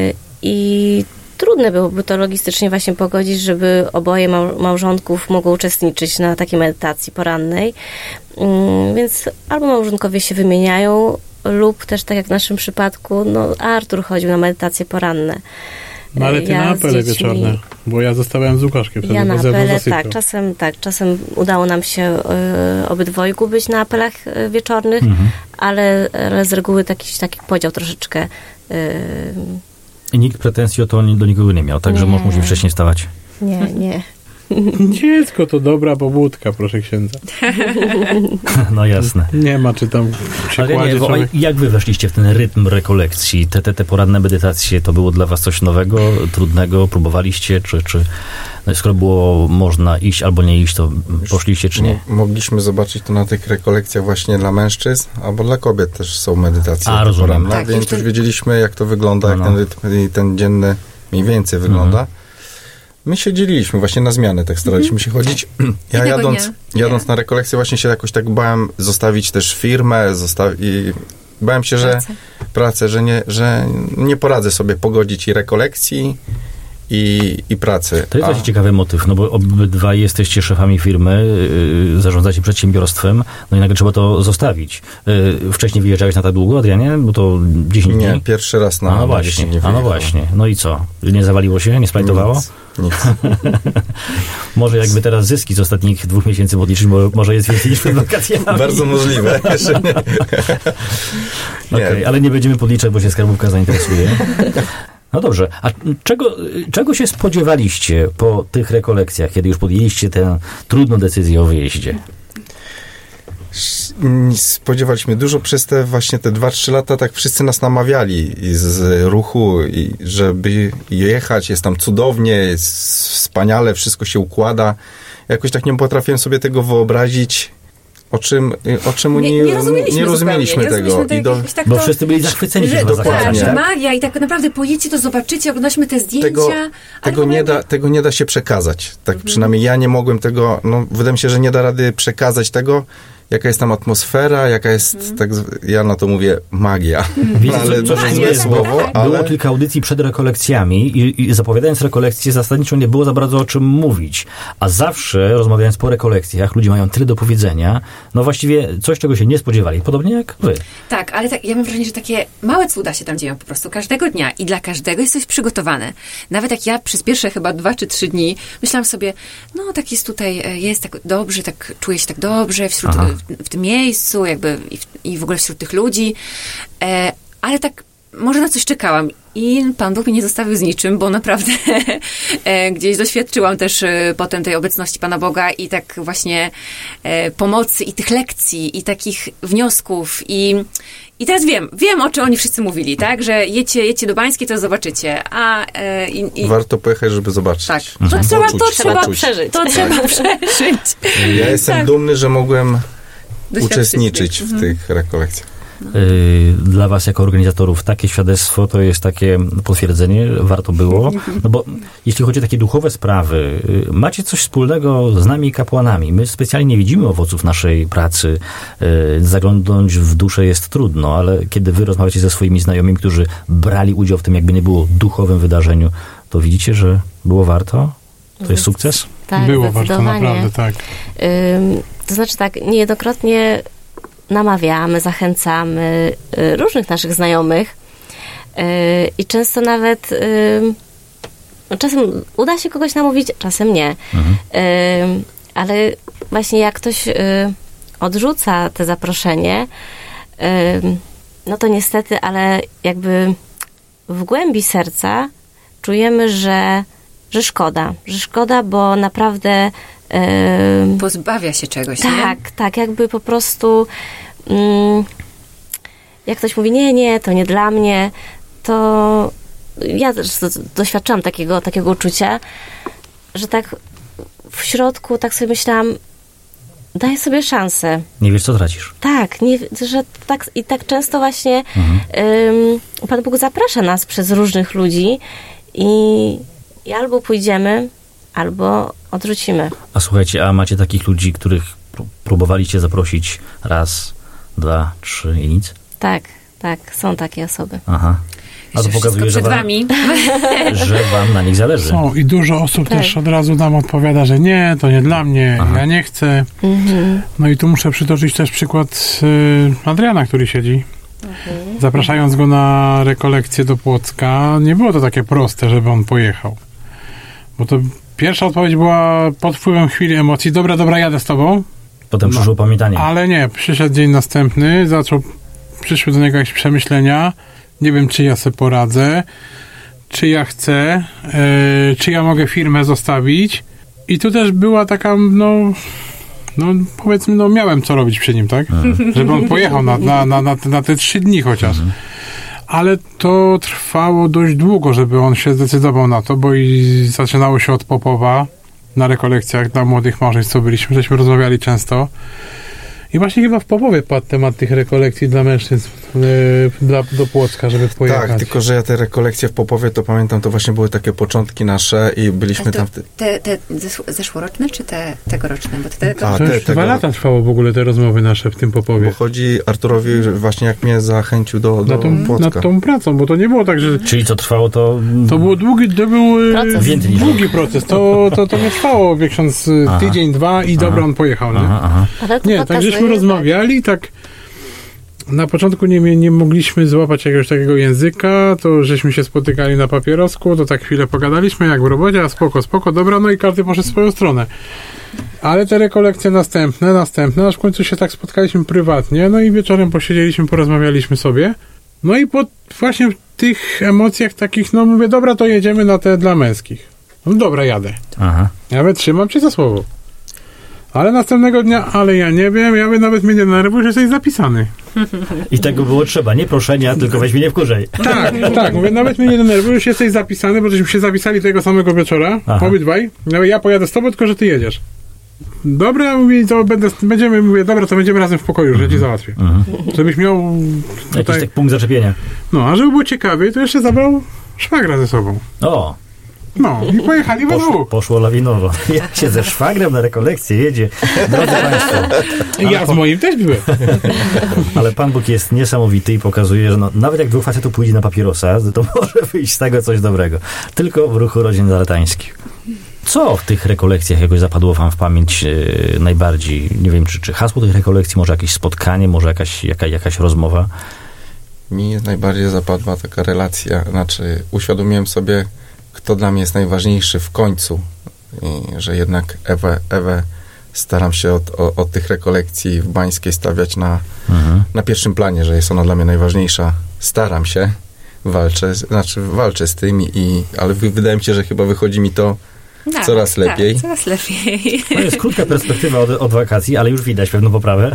S5: i trudne byłoby to logistycznie właśnie pogodzić, żeby oboje mał- małżonków mogło uczestniczyć na takiej medytacji porannej, yy, więc albo małżonkowie się wymieniają, lub też tak jak w naszym przypadku, no Artur chodził na medytacje poranne.
S3: No ale ty
S5: ja
S3: na apele
S5: dziećmi,
S3: wieczorne, bo ja zostawiałem z Łukaszkiem wtedy,
S5: ja na
S3: bo ze mną
S5: apele,
S3: zasypiał.
S5: tak, czasem, tak, czasem udało nam się y, obydwojgu być na apelach y, wieczornych,
S1: Mhm.
S5: ale, ale z reguły taki, taki podział troszeczkę y,
S1: I nikt pretensji o to ni- do nikogo nie miał, tak, że
S5: Nie.
S1: mąż musi wcześniej wstawać.
S5: nie, nie.
S3: Dziecko to dobra pobudka, proszę księdza.
S1: No jasne.
S3: Nie ma, czy tam się
S1: Ale
S3: kładzie
S1: nie, bo
S3: człowiek.
S1: jak wy weszliście w ten rytm rekolekcji? Te, te, te poranne medytacje, to było dla was coś nowego, trudnego? Próbowaliście? Czy, czy no skoro było można iść albo nie iść, to poszliście czy nie?
S4: M- mogliśmy zobaczyć to na tych rekolekcjach właśnie dla mężczyzn, albo dla kobiet też są medytacje
S1: A,
S4: te
S1: rozumiem.
S4: poranne,
S2: Tak,
S4: więc
S2: jeszcze-
S4: już wiedzieliśmy, jak to wygląda,
S1: No,
S4: jak
S1: no.
S4: ten rytm i ten dzienny mniej więcej wygląda. My się dzieliliśmy właśnie na zmiany, tak staraliśmy się chodzić. Ja
S2: Jednego
S4: jadąc,
S2: dnia.
S4: jadąc
S2: Nie.
S4: na rekolekcję właśnie się jakoś tak bałem zostawić też firmę, zosta- i bałem się, że
S2: Pracę.
S4: pracę, że nie, że nie poradzę sobie pogodzić i rekolekcji i, i pracy.
S1: To jest
S4: A-
S1: właśnie ciekawy motyw, no bo obydwaj jesteście szefami firmy, yy, zarządzacie przedsiębiorstwem, no i nagle trzeba to zostawić. Yy, wcześniej wyjeżdżałeś na tak długo, Adrianie? Bo to dziesięć
S4: Nie,
S1: dni?
S4: pierwszy raz na
S1: A no
S4: na
S1: właśnie,
S4: dziesięć nie
S1: a no
S4: wyjechałem.
S1: właśnie. No i co? Nie zawaliło się? Nie splajtowało?
S4: Nic, nic.
S1: Może jakby teraz zyski z ostatnich dwóch miesięcy podliczyć, bo może jest więcej niż przed wakacjami.
S4: Bardzo możliwe. Jeszcze nie. Nie.
S1: Okej, ale nie będziemy podliczać, bo się skarbówka zainteresuje. No dobrze, a czego, czego się spodziewaliście po tych rekolekcjach, kiedy już podjęliście tę trudną decyzję o wyjeździe?
S4: Spodziewaliśmy dużo przez te właśnie te dwa trzy lata, tak wszyscy nas namawiali i z ruchu, i żeby jechać, jest tam cudownie, jest wspaniale, wszystko się układa. Jakoś tak nie potrafiłem sobie tego wyobrazić, o czym, o czym
S2: Nie,
S4: nie,
S2: nie rozumieliśmy,
S4: nie rozumieliśmy
S2: zupełnie.
S4: tego.
S2: Nie rozumieliśmy
S4: I do,
S2: jakoś tak
S1: Bo
S2: to,
S1: wszyscy byli zachwyceni, że
S2: że,
S1: was
S2: tak,
S1: zapraszali.
S2: że
S4: Dokładnie.
S2: magia i tak naprawdę pojedźcie, to zobaczycie, oglądaliśmy te zdjęcia.
S4: tego,
S2: ale
S4: tego,
S2: w ogóle
S4: nie da, tego nie da się przekazać. Tak przynajmniej ja nie mogłem tego, no wydaje mi się, że nie da rady przekazać tego, jaka jest tam atmosfera, jaka jest, tak, z- ja na to mówię, magia.
S1: Wiecie,
S4: ale
S1: co, co
S4: to
S1: się
S4: złe
S1: dzieje?
S4: słowo,
S1: Było
S4: ale
S1: kilka audycji przed rekolekcjami i, i zapowiadając rekolekcje zasadniczo nie było za bardzo o czym mówić. A zawsze rozmawiając po rekolekcjach ludzie mają tyle do powiedzenia, no właściwie coś, czego się nie spodziewali. Podobnie jak wy.
S2: Tak, ale tak, ja mam wrażenie, że takie małe cuda się tam dzieją po prostu każdego dnia i dla każdego jest coś przygotowane. Nawet jak ja przez pierwsze chyba dwa czy trzy dni myślałam sobie, no tak jest tutaj, e, jest tak dobrze, tak czuję się tak dobrze wśród,
S1: Aha.
S2: w, w tym miejscu, jakby i w, i w ogóle wśród tych ludzi, e, ale tak może na coś czekałam. I Pan Bóg mnie nie zostawił z niczym, bo naprawdę e, gdzieś doświadczyłam też e, potem tej obecności Pana Boga i tak właśnie e, pomocy i tych lekcji i takich wniosków i, i teraz wiem, wiem o czym oni wszyscy mówili, tak, że jedźcie, jedźcie do Bańskiej, to zobaczycie, a e, i, i,
S4: warto pojechać, żeby zobaczyć.
S2: tak,
S4: Żeby
S2: to trzeba, to
S4: poczuć,
S2: trzeba
S4: poczuć.
S5: przeżyć.
S2: To trzeba przeżyć.
S4: Ja jestem
S2: Tak.
S4: dumny, że mogłem
S2: Doświadczyć
S4: uczestniczyć
S2: tych.
S4: w tych rekolekcjach.
S1: Yy, Dla was jako organizatorów takie świadectwo to jest takie potwierdzenie, warto było. No bo jeśli chodzi o takie duchowe sprawy, yy, macie coś wspólnego z nami kapłanami. My specjalnie nie widzimy owoców naszej pracy. Yy, Zaglądnąć w duszę jest trudno, ale kiedy wy rozmawiacie ze swoimi znajomymi, którzy brali udział w tym jakby nie było duchowym wydarzeniu, to widzicie, że było warto? To jest sukces?
S5: Tak,
S3: Było warto,
S5: zdecydowanie.
S3: naprawdę, tak.
S5: Ym, to znaczy tak, niejednokrotnie namawiamy, zachęcamy y, różnych naszych znajomych y, i często nawet y, no czasem uda się kogoś namówić, czasem nie.
S1: Mhm.
S5: Y, ale właśnie jak ktoś y, odrzuca te zaproszenie, y, no to niestety, ale jakby w głębi serca czujemy, że, że szkoda, że szkoda, bo naprawdę y,
S2: Pozbawia się czegoś, nie?
S5: tak, tak, jakby po prostu mm, jak ktoś mówi, nie, nie, to nie dla mnie, to ja też do- doświadczałam takiego, takiego uczucia, że tak w środku tak sobie myślałam, daj sobie szansę.
S1: Nie wiesz, co tracisz.
S5: Tak, nie, że tak, i tak często właśnie
S1: Mhm.
S5: ym, Pan Bóg zaprasza nas przez różnych ludzi i, i albo pójdziemy, albo odrzucimy.
S1: A słuchajcie, a macie takich ludzi, których pró- próbowaliście zaprosić raz, dwa, trzy i nic?
S5: Tak, tak, są takie osoby.
S1: Aha. A to
S2: Że
S1: pokazuje,
S2: wszystko
S1: że
S2: przed
S1: wam,
S2: wami.
S1: że wam na nich zależy.
S3: Są i dużo osób
S5: Tak.
S3: też od razu nam odpowiada, że nie, to nie dla mnie,
S1: Aha.
S3: ja nie chcę.
S5: Mhm.
S3: No i tu muszę przytoczyć też przykład y, Adriana, który siedzi. Zapraszając go na rekolekcję do Płocka, nie było to takie proste, żeby on pojechał. Bo to pierwsza odpowiedź była pod wpływem chwili emocji. Dobra, dobra, jadę z tobą.
S1: Potem
S3: No.
S1: przyszło pamiętanie.
S3: Ale nie, przyszedł dzień następny, zaczął, przyszły do niego jakieś przemyślenia. Nie wiem, czy ja sobie poradzę, czy ja chcę, e, czy ja mogę firmę zostawić. I tu też była taka, no, no powiedzmy, no miałem co robić przy nim, tak? Żeby on pojechał na, na, na, na, te, na te trzy dni chociaż. Ale to trwało dość długo, żeby on się zdecydował na to, bo i zaczynało się od Popowa na rekolekcjach dla młodych małżeństw, co byliśmy, żeśmy rozmawiali często. I właśnie chyba w Popowie padł temat tych rekolekcji dla mężczyzn yy, dla, do Płocka, żeby pojechać.
S4: Tak, tylko że ja te rekolekcje w Popowie, to pamiętam, to właśnie były takie początki nasze i byliśmy
S2: To,
S4: tam... W te,
S2: te, te zesz- zeszłoroczne, czy te tegoroczne? Bo te, te,
S4: A,
S3: To
S4: te-
S3: już
S4: tego-
S3: dwa lata trwało w ogóle te rozmowy nasze w tym
S4: bo
S3: Popowie.
S4: chodzi Arturowi, że właśnie jak mnie zachęcił do, do
S3: Na tą,
S4: Płocka.
S3: nad tą pracą, bo to nie było tak, że
S1: Czyli co trwało, to...
S3: to było długi, to był yy,
S5: Proces.
S1: Więcej niż
S3: długi proces. To, to, to nie trwało miesiąc, yy,
S1: Aha.
S3: tydzień, dwa i dobra, on pojechał, nie?
S1: Aha, aha.
S5: Ale to
S3: Nie, tak
S5: pokazuje,
S3: żeśmy rozmawiali, tak na początku nie, nie mogliśmy złapać jakiegoś takiego języka, to żeśmy się spotykali na papierosku, to tak chwilę pogadaliśmy, jak w robocie, a spoko, spoko, dobra, no i każdy poszedł w swoją stronę. Ale te rekolekcje następne, następne, aż w końcu się tak spotkaliśmy prywatnie, no i wieczorem posiedzieliśmy, porozmawialiśmy sobie, no i po właśnie w tych emocjach takich, no mówię, dobra, to jedziemy na te dla męskich. No dobra, jadę.
S1: Aha.
S3: Ja wytrzymam cię za słowo. Ale następnego dnia, ale ja nie wiem, ja nawet mnie nie denerwuję, że jesteś zapisany.
S1: I tego było trzeba. Nie proszenia, tylko weź mnie nie wkurzej.
S3: Tak, tak, mówię, nawet mnie nie denerwuję, już jesteś zapisany, bo żeśmy się zapisali tego samego wieczora,
S1: Aha.
S3: obydwaj. No, ja pojadę z tobą, tylko że ty jedziesz. Dobra, mówię, to będę, będziemy, mówię, dobra, to będziemy razem w pokoju, że ci załatwię.
S1: Mhm.
S3: Żebyś miał
S1: Jakiś
S3: tutaj,
S1: tak punkt zaczepienia.
S3: no, a żeby było ciekawiej, to jeszcze zabrał szwagra ze sobą.
S1: O,
S3: No, i pojechali we
S1: poszło,
S3: dwóch.
S1: poszło lawinowo. Jak się ze szwagrem na rekolekcję jedzie. Drodzy Państwo,
S3: Ja z moim też byłem.
S1: ale Pan Bóg jest niesamowity i pokazuje, że no, nawet jak dwóch facetów pójdzie na papierosa, to może wyjść z tego coś dobrego. Tylko w ruchu rodzin zaletańskich. Co w tych rekolekcjach jakoś zapadło wam w pamięć e, najbardziej? Nie wiem, czy, czy hasło tych rekolekcji, może jakieś spotkanie, może jakaś, jaka, jakaś rozmowa?
S4: Mi najbardziej zapadła taka relacja, znaczy uświadomiłem sobie, kto dla mnie jest najważniejszy w końcu. I że jednak Ewę, Ewę staram się od, od, od tych rekolekcji w Bańskiej stawiać na,
S1: Mhm.
S4: na pierwszym planie, że jest ona dla mnie najważniejsza. Staram się, walczę, znaczy walczę z tym, i, ale wy- wydaje mi się, że chyba wychodzi mi to
S2: Tak,
S4: coraz lepiej.
S2: Tak, coraz lepiej.
S1: To jest krótka perspektywa od, od wakacji, ale już widać pewną poprawę.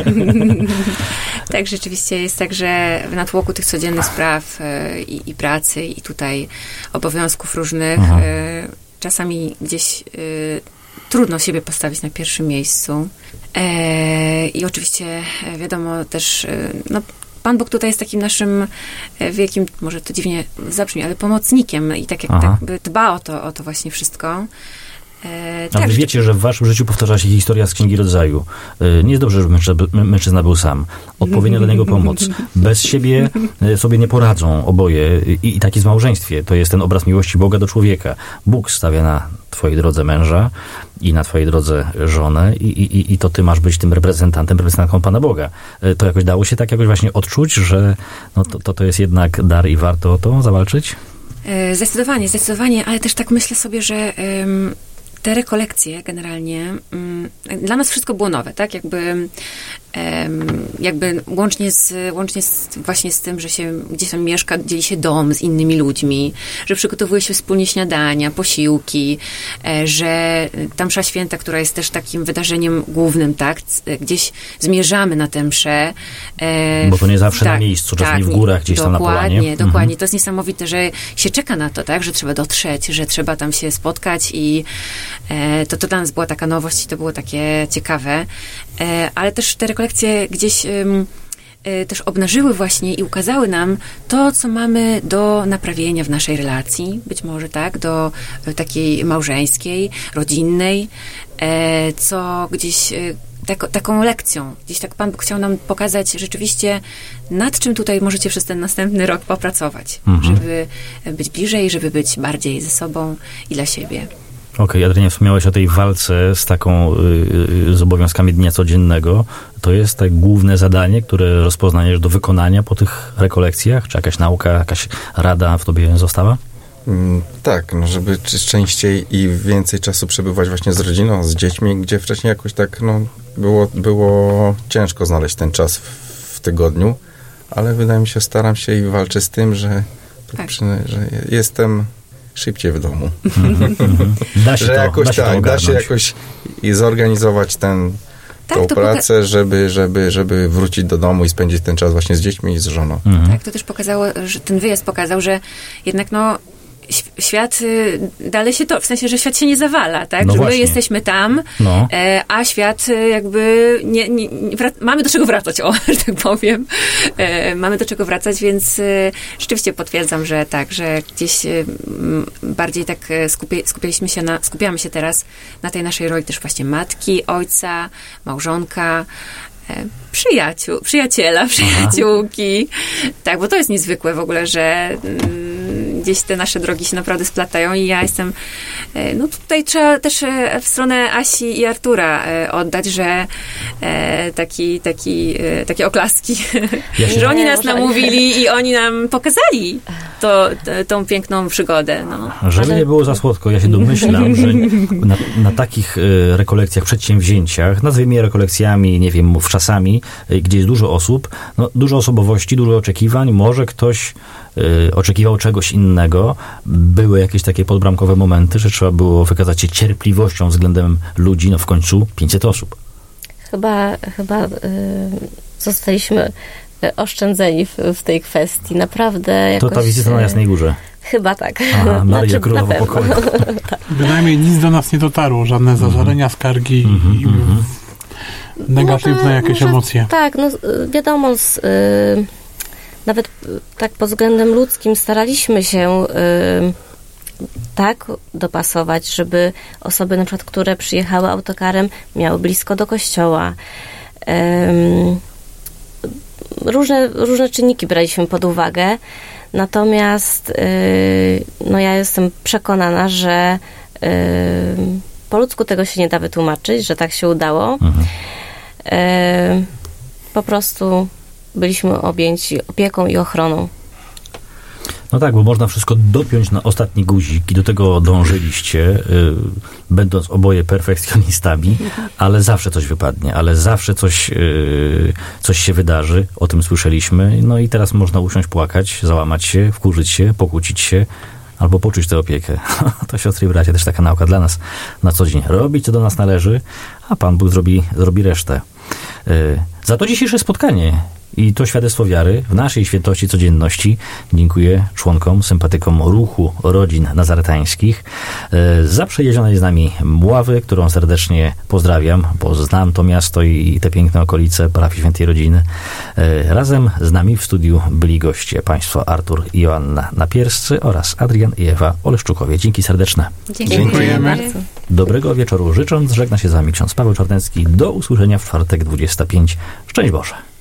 S2: Tak, rzeczywiście jest tak, że w natłoku tych codziennych spraw e, i, i pracy, i tutaj obowiązków różnych,
S1: Aha.
S2: e, czasami gdzieś e, trudno siebie postawić na pierwszym miejscu. E, I oczywiście e, wiadomo też, e, no, Pan Bóg tutaj jest takim naszym e, wielkim, może to dziwnie zabrzmi, ale pomocnikiem i tak jak
S1: Aha.
S2: tak dba o to, o to właśnie wszystko. E,
S1: A wy
S2: tak,
S1: wiecie, że w waszym życiu powtarza się historia z Księgi Rodzaju. Y, Nie jest dobrze, żeby mężczyzna, mężczyzna był sam. Odpowiednia dla niego pomoc. Bez siebie y, sobie nie poradzą oboje. I, I tak jest w małżeństwie. To jest ten obraz miłości Boga do człowieka. Bóg stawia na twojej drodze męża i na twojej drodze żonę i, i, i to ty masz być tym reprezentantem, reprezentantką Pana Boga. Y, To jakoś dało się tak jakoś właśnie odczuć, że no to, to, to jest jednak dar i warto o to zawalczyć?
S2: E, Zdecydowanie, zdecydowanie, ale też tak myślę sobie, że em, te rekolekcje generalnie, mm, dla nas wszystko było nowe, tak? Jakby jakby łącznie z, łącznie z, właśnie z tym, że się gdzieś tam mieszka, dzieli się dom z innymi ludźmi, że przygotowuje się wspólnie śniadania, posiłki, że ta msza święta, która jest też takim wydarzeniem głównym, tak, gdzieś zmierzamy na tę mszę.
S1: Bo to nie zawsze
S2: tak,
S1: na miejscu, czasami
S2: tak,
S1: w górach, gdzieś tam na polanie.
S2: Dokładnie, dokładnie. Mhm. To jest niesamowite, że się czeka na to, tak, że trzeba dotrzeć, że trzeba tam się spotkać i to, to dla nas była taka nowość i to było takie ciekawe. Ale też te rekolekcje gdzieś też obnażyły właśnie i ukazały nam to, co mamy do naprawienia w naszej relacji, być może tak, do takiej małżeńskiej, rodzinnej, co gdzieś tak, taką lekcją, gdzieś tak Pan Bóg chciał nam pokazać rzeczywiście, nad czym tutaj możecie przez ten następny rok popracować, mhm. żeby być bliżej, żeby być bardziej ze sobą i dla siebie.
S1: Okej, okay, Adrianie, wspomniałeś o tej walce z taką, y, z obowiązkami dnia codziennego. To jest tak główne zadanie, które rozpoznajesz do wykonania po tych rekolekcjach? Czy jakaś nauka, jakaś rada w tobie została?
S4: Mm, tak, no żeby częściej i więcej czasu przebywać właśnie z rodziną, z dziećmi, gdzie wcześniej jakoś tak, no, było, było ciężko znaleźć ten czas w, w tygodniu, ale wydaje mi się, staram się i walczę z tym, że, tak. przy, że jestem szybciej w domu.
S1: Da się
S4: że
S1: to,
S4: jakoś
S1: da się,
S4: tak,
S1: to
S4: da się jakoś i zorganizować ten, tak, tą pracę, poka- żeby, żeby, żeby wrócić do domu i spędzić ten czas właśnie z dziećmi i z żoną.
S2: Mhm. Tak, to też pokazało, że ten wyjazd pokazał, że jednak no świat dalej się to, w sensie, że świat się nie zawala, tak?
S1: No
S2: że
S1: właśnie.
S2: my jesteśmy tam, no. e, a świat jakby nie, nie, nie wrac- mamy do czego wracać, o, że tak powiem. E, mamy do czego wracać, więc e, rzeczywiście potwierdzam, że tak, że gdzieś e, m, bardziej tak skupie, skupialiśmy się na, skupiamy się teraz na tej naszej roli też właśnie matki, ojca, małżonka, e, przyjaciół, przyjaciela, przyjaciółki. Aha. Tak, bo to jest niezwykłe w ogóle, że mm, gdzieś te nasze drogi się naprawdę splatają i ja jestem, no tutaj trzeba też w stronę Asi i Artura oddać, że taki, taki, takie oklaski, ja że oni nas namówili i oni nam pokazali to, to, tą piękną przygodę. No.
S1: Żeby Ale... nie było za słodko, ja się domyślam, że na, na takich rekolekcjach, przedsięwzięciach, nazwijmy je rekolekcjami, nie wiem, wczasami, gdzie jest dużo osób, no, dużo osobowości, dużo oczekiwań, może ktoś y, oczekiwał czegoś innego. Były jakieś takie podbramkowe momenty, że trzeba było wykazać się cierpliwością względem ludzi, no w końcu pięćset osób.
S5: Chyba, chyba y, zostaliśmy oszczędzeni w, w tej kwestii. Naprawdę jakoś...
S1: To ta wizyta na Jasnej Górze.
S5: Chyba tak.
S1: Aha, Maria znaczy, Królowa Pokoju.
S3: Tak. Bynajmniej nic do nas nie dotarło, żadne zażalenia, skargi mm-hmm, i mm-hmm. negatywne no to, jakieś może, emocje.
S5: Tak, no wiadomo, z, y, nawet tak pod względem ludzkim staraliśmy się y, tak dopasować, żeby osoby na przykład, które przyjechały autokarem, miały blisko do kościoła. Y, różne, różne czynniki braliśmy pod uwagę, natomiast y, no ja jestem przekonana, że y, po ludzku tego się nie da wytłumaczyć, że tak się udało. Mhm. Y, po prostu byliśmy objęci opieką i ochroną.
S1: No tak, bo można wszystko dopiąć na ostatni guzik i do tego dążyliście, yy, będąc oboje perfekcjonistami, ale zawsze coś wypadnie, ale zawsze coś, yy, coś się wydarzy, o tym słyszeliśmy, no i teraz można usiąść, płakać, załamać się, wkurzyć się, pokłócić się, albo poczuć tę opiekę. To, siostry i bracia, też taka nauka dla nas na co dzień. Robić, co do nas należy, a Pan Bóg zrobi, zrobi resztę. Yy, za to dzisiejsze spotkanie i to świadectwo wiary w naszej świętości codzienności dziękuję członkom, sympatykom ruchu rodzin nazaretańskich za przejedzenie z nami Mławy, którą serdecznie pozdrawiam, bo znam to miasto i te piękne okolice parafii Świętej Rodziny. Razem z nami w studiu byli goście państwo Artur i Joanna Napierscy oraz Adrian i Ewa Oleszczukowie. Dzięki serdeczne.
S3: Dziękujemy.
S1: Dobrego wieczoru życząc, żegna się z wami ksiądz Paweł Czarnecki. Do usłyszenia w czwartek dwudziestego piątego. Szczęść Boże.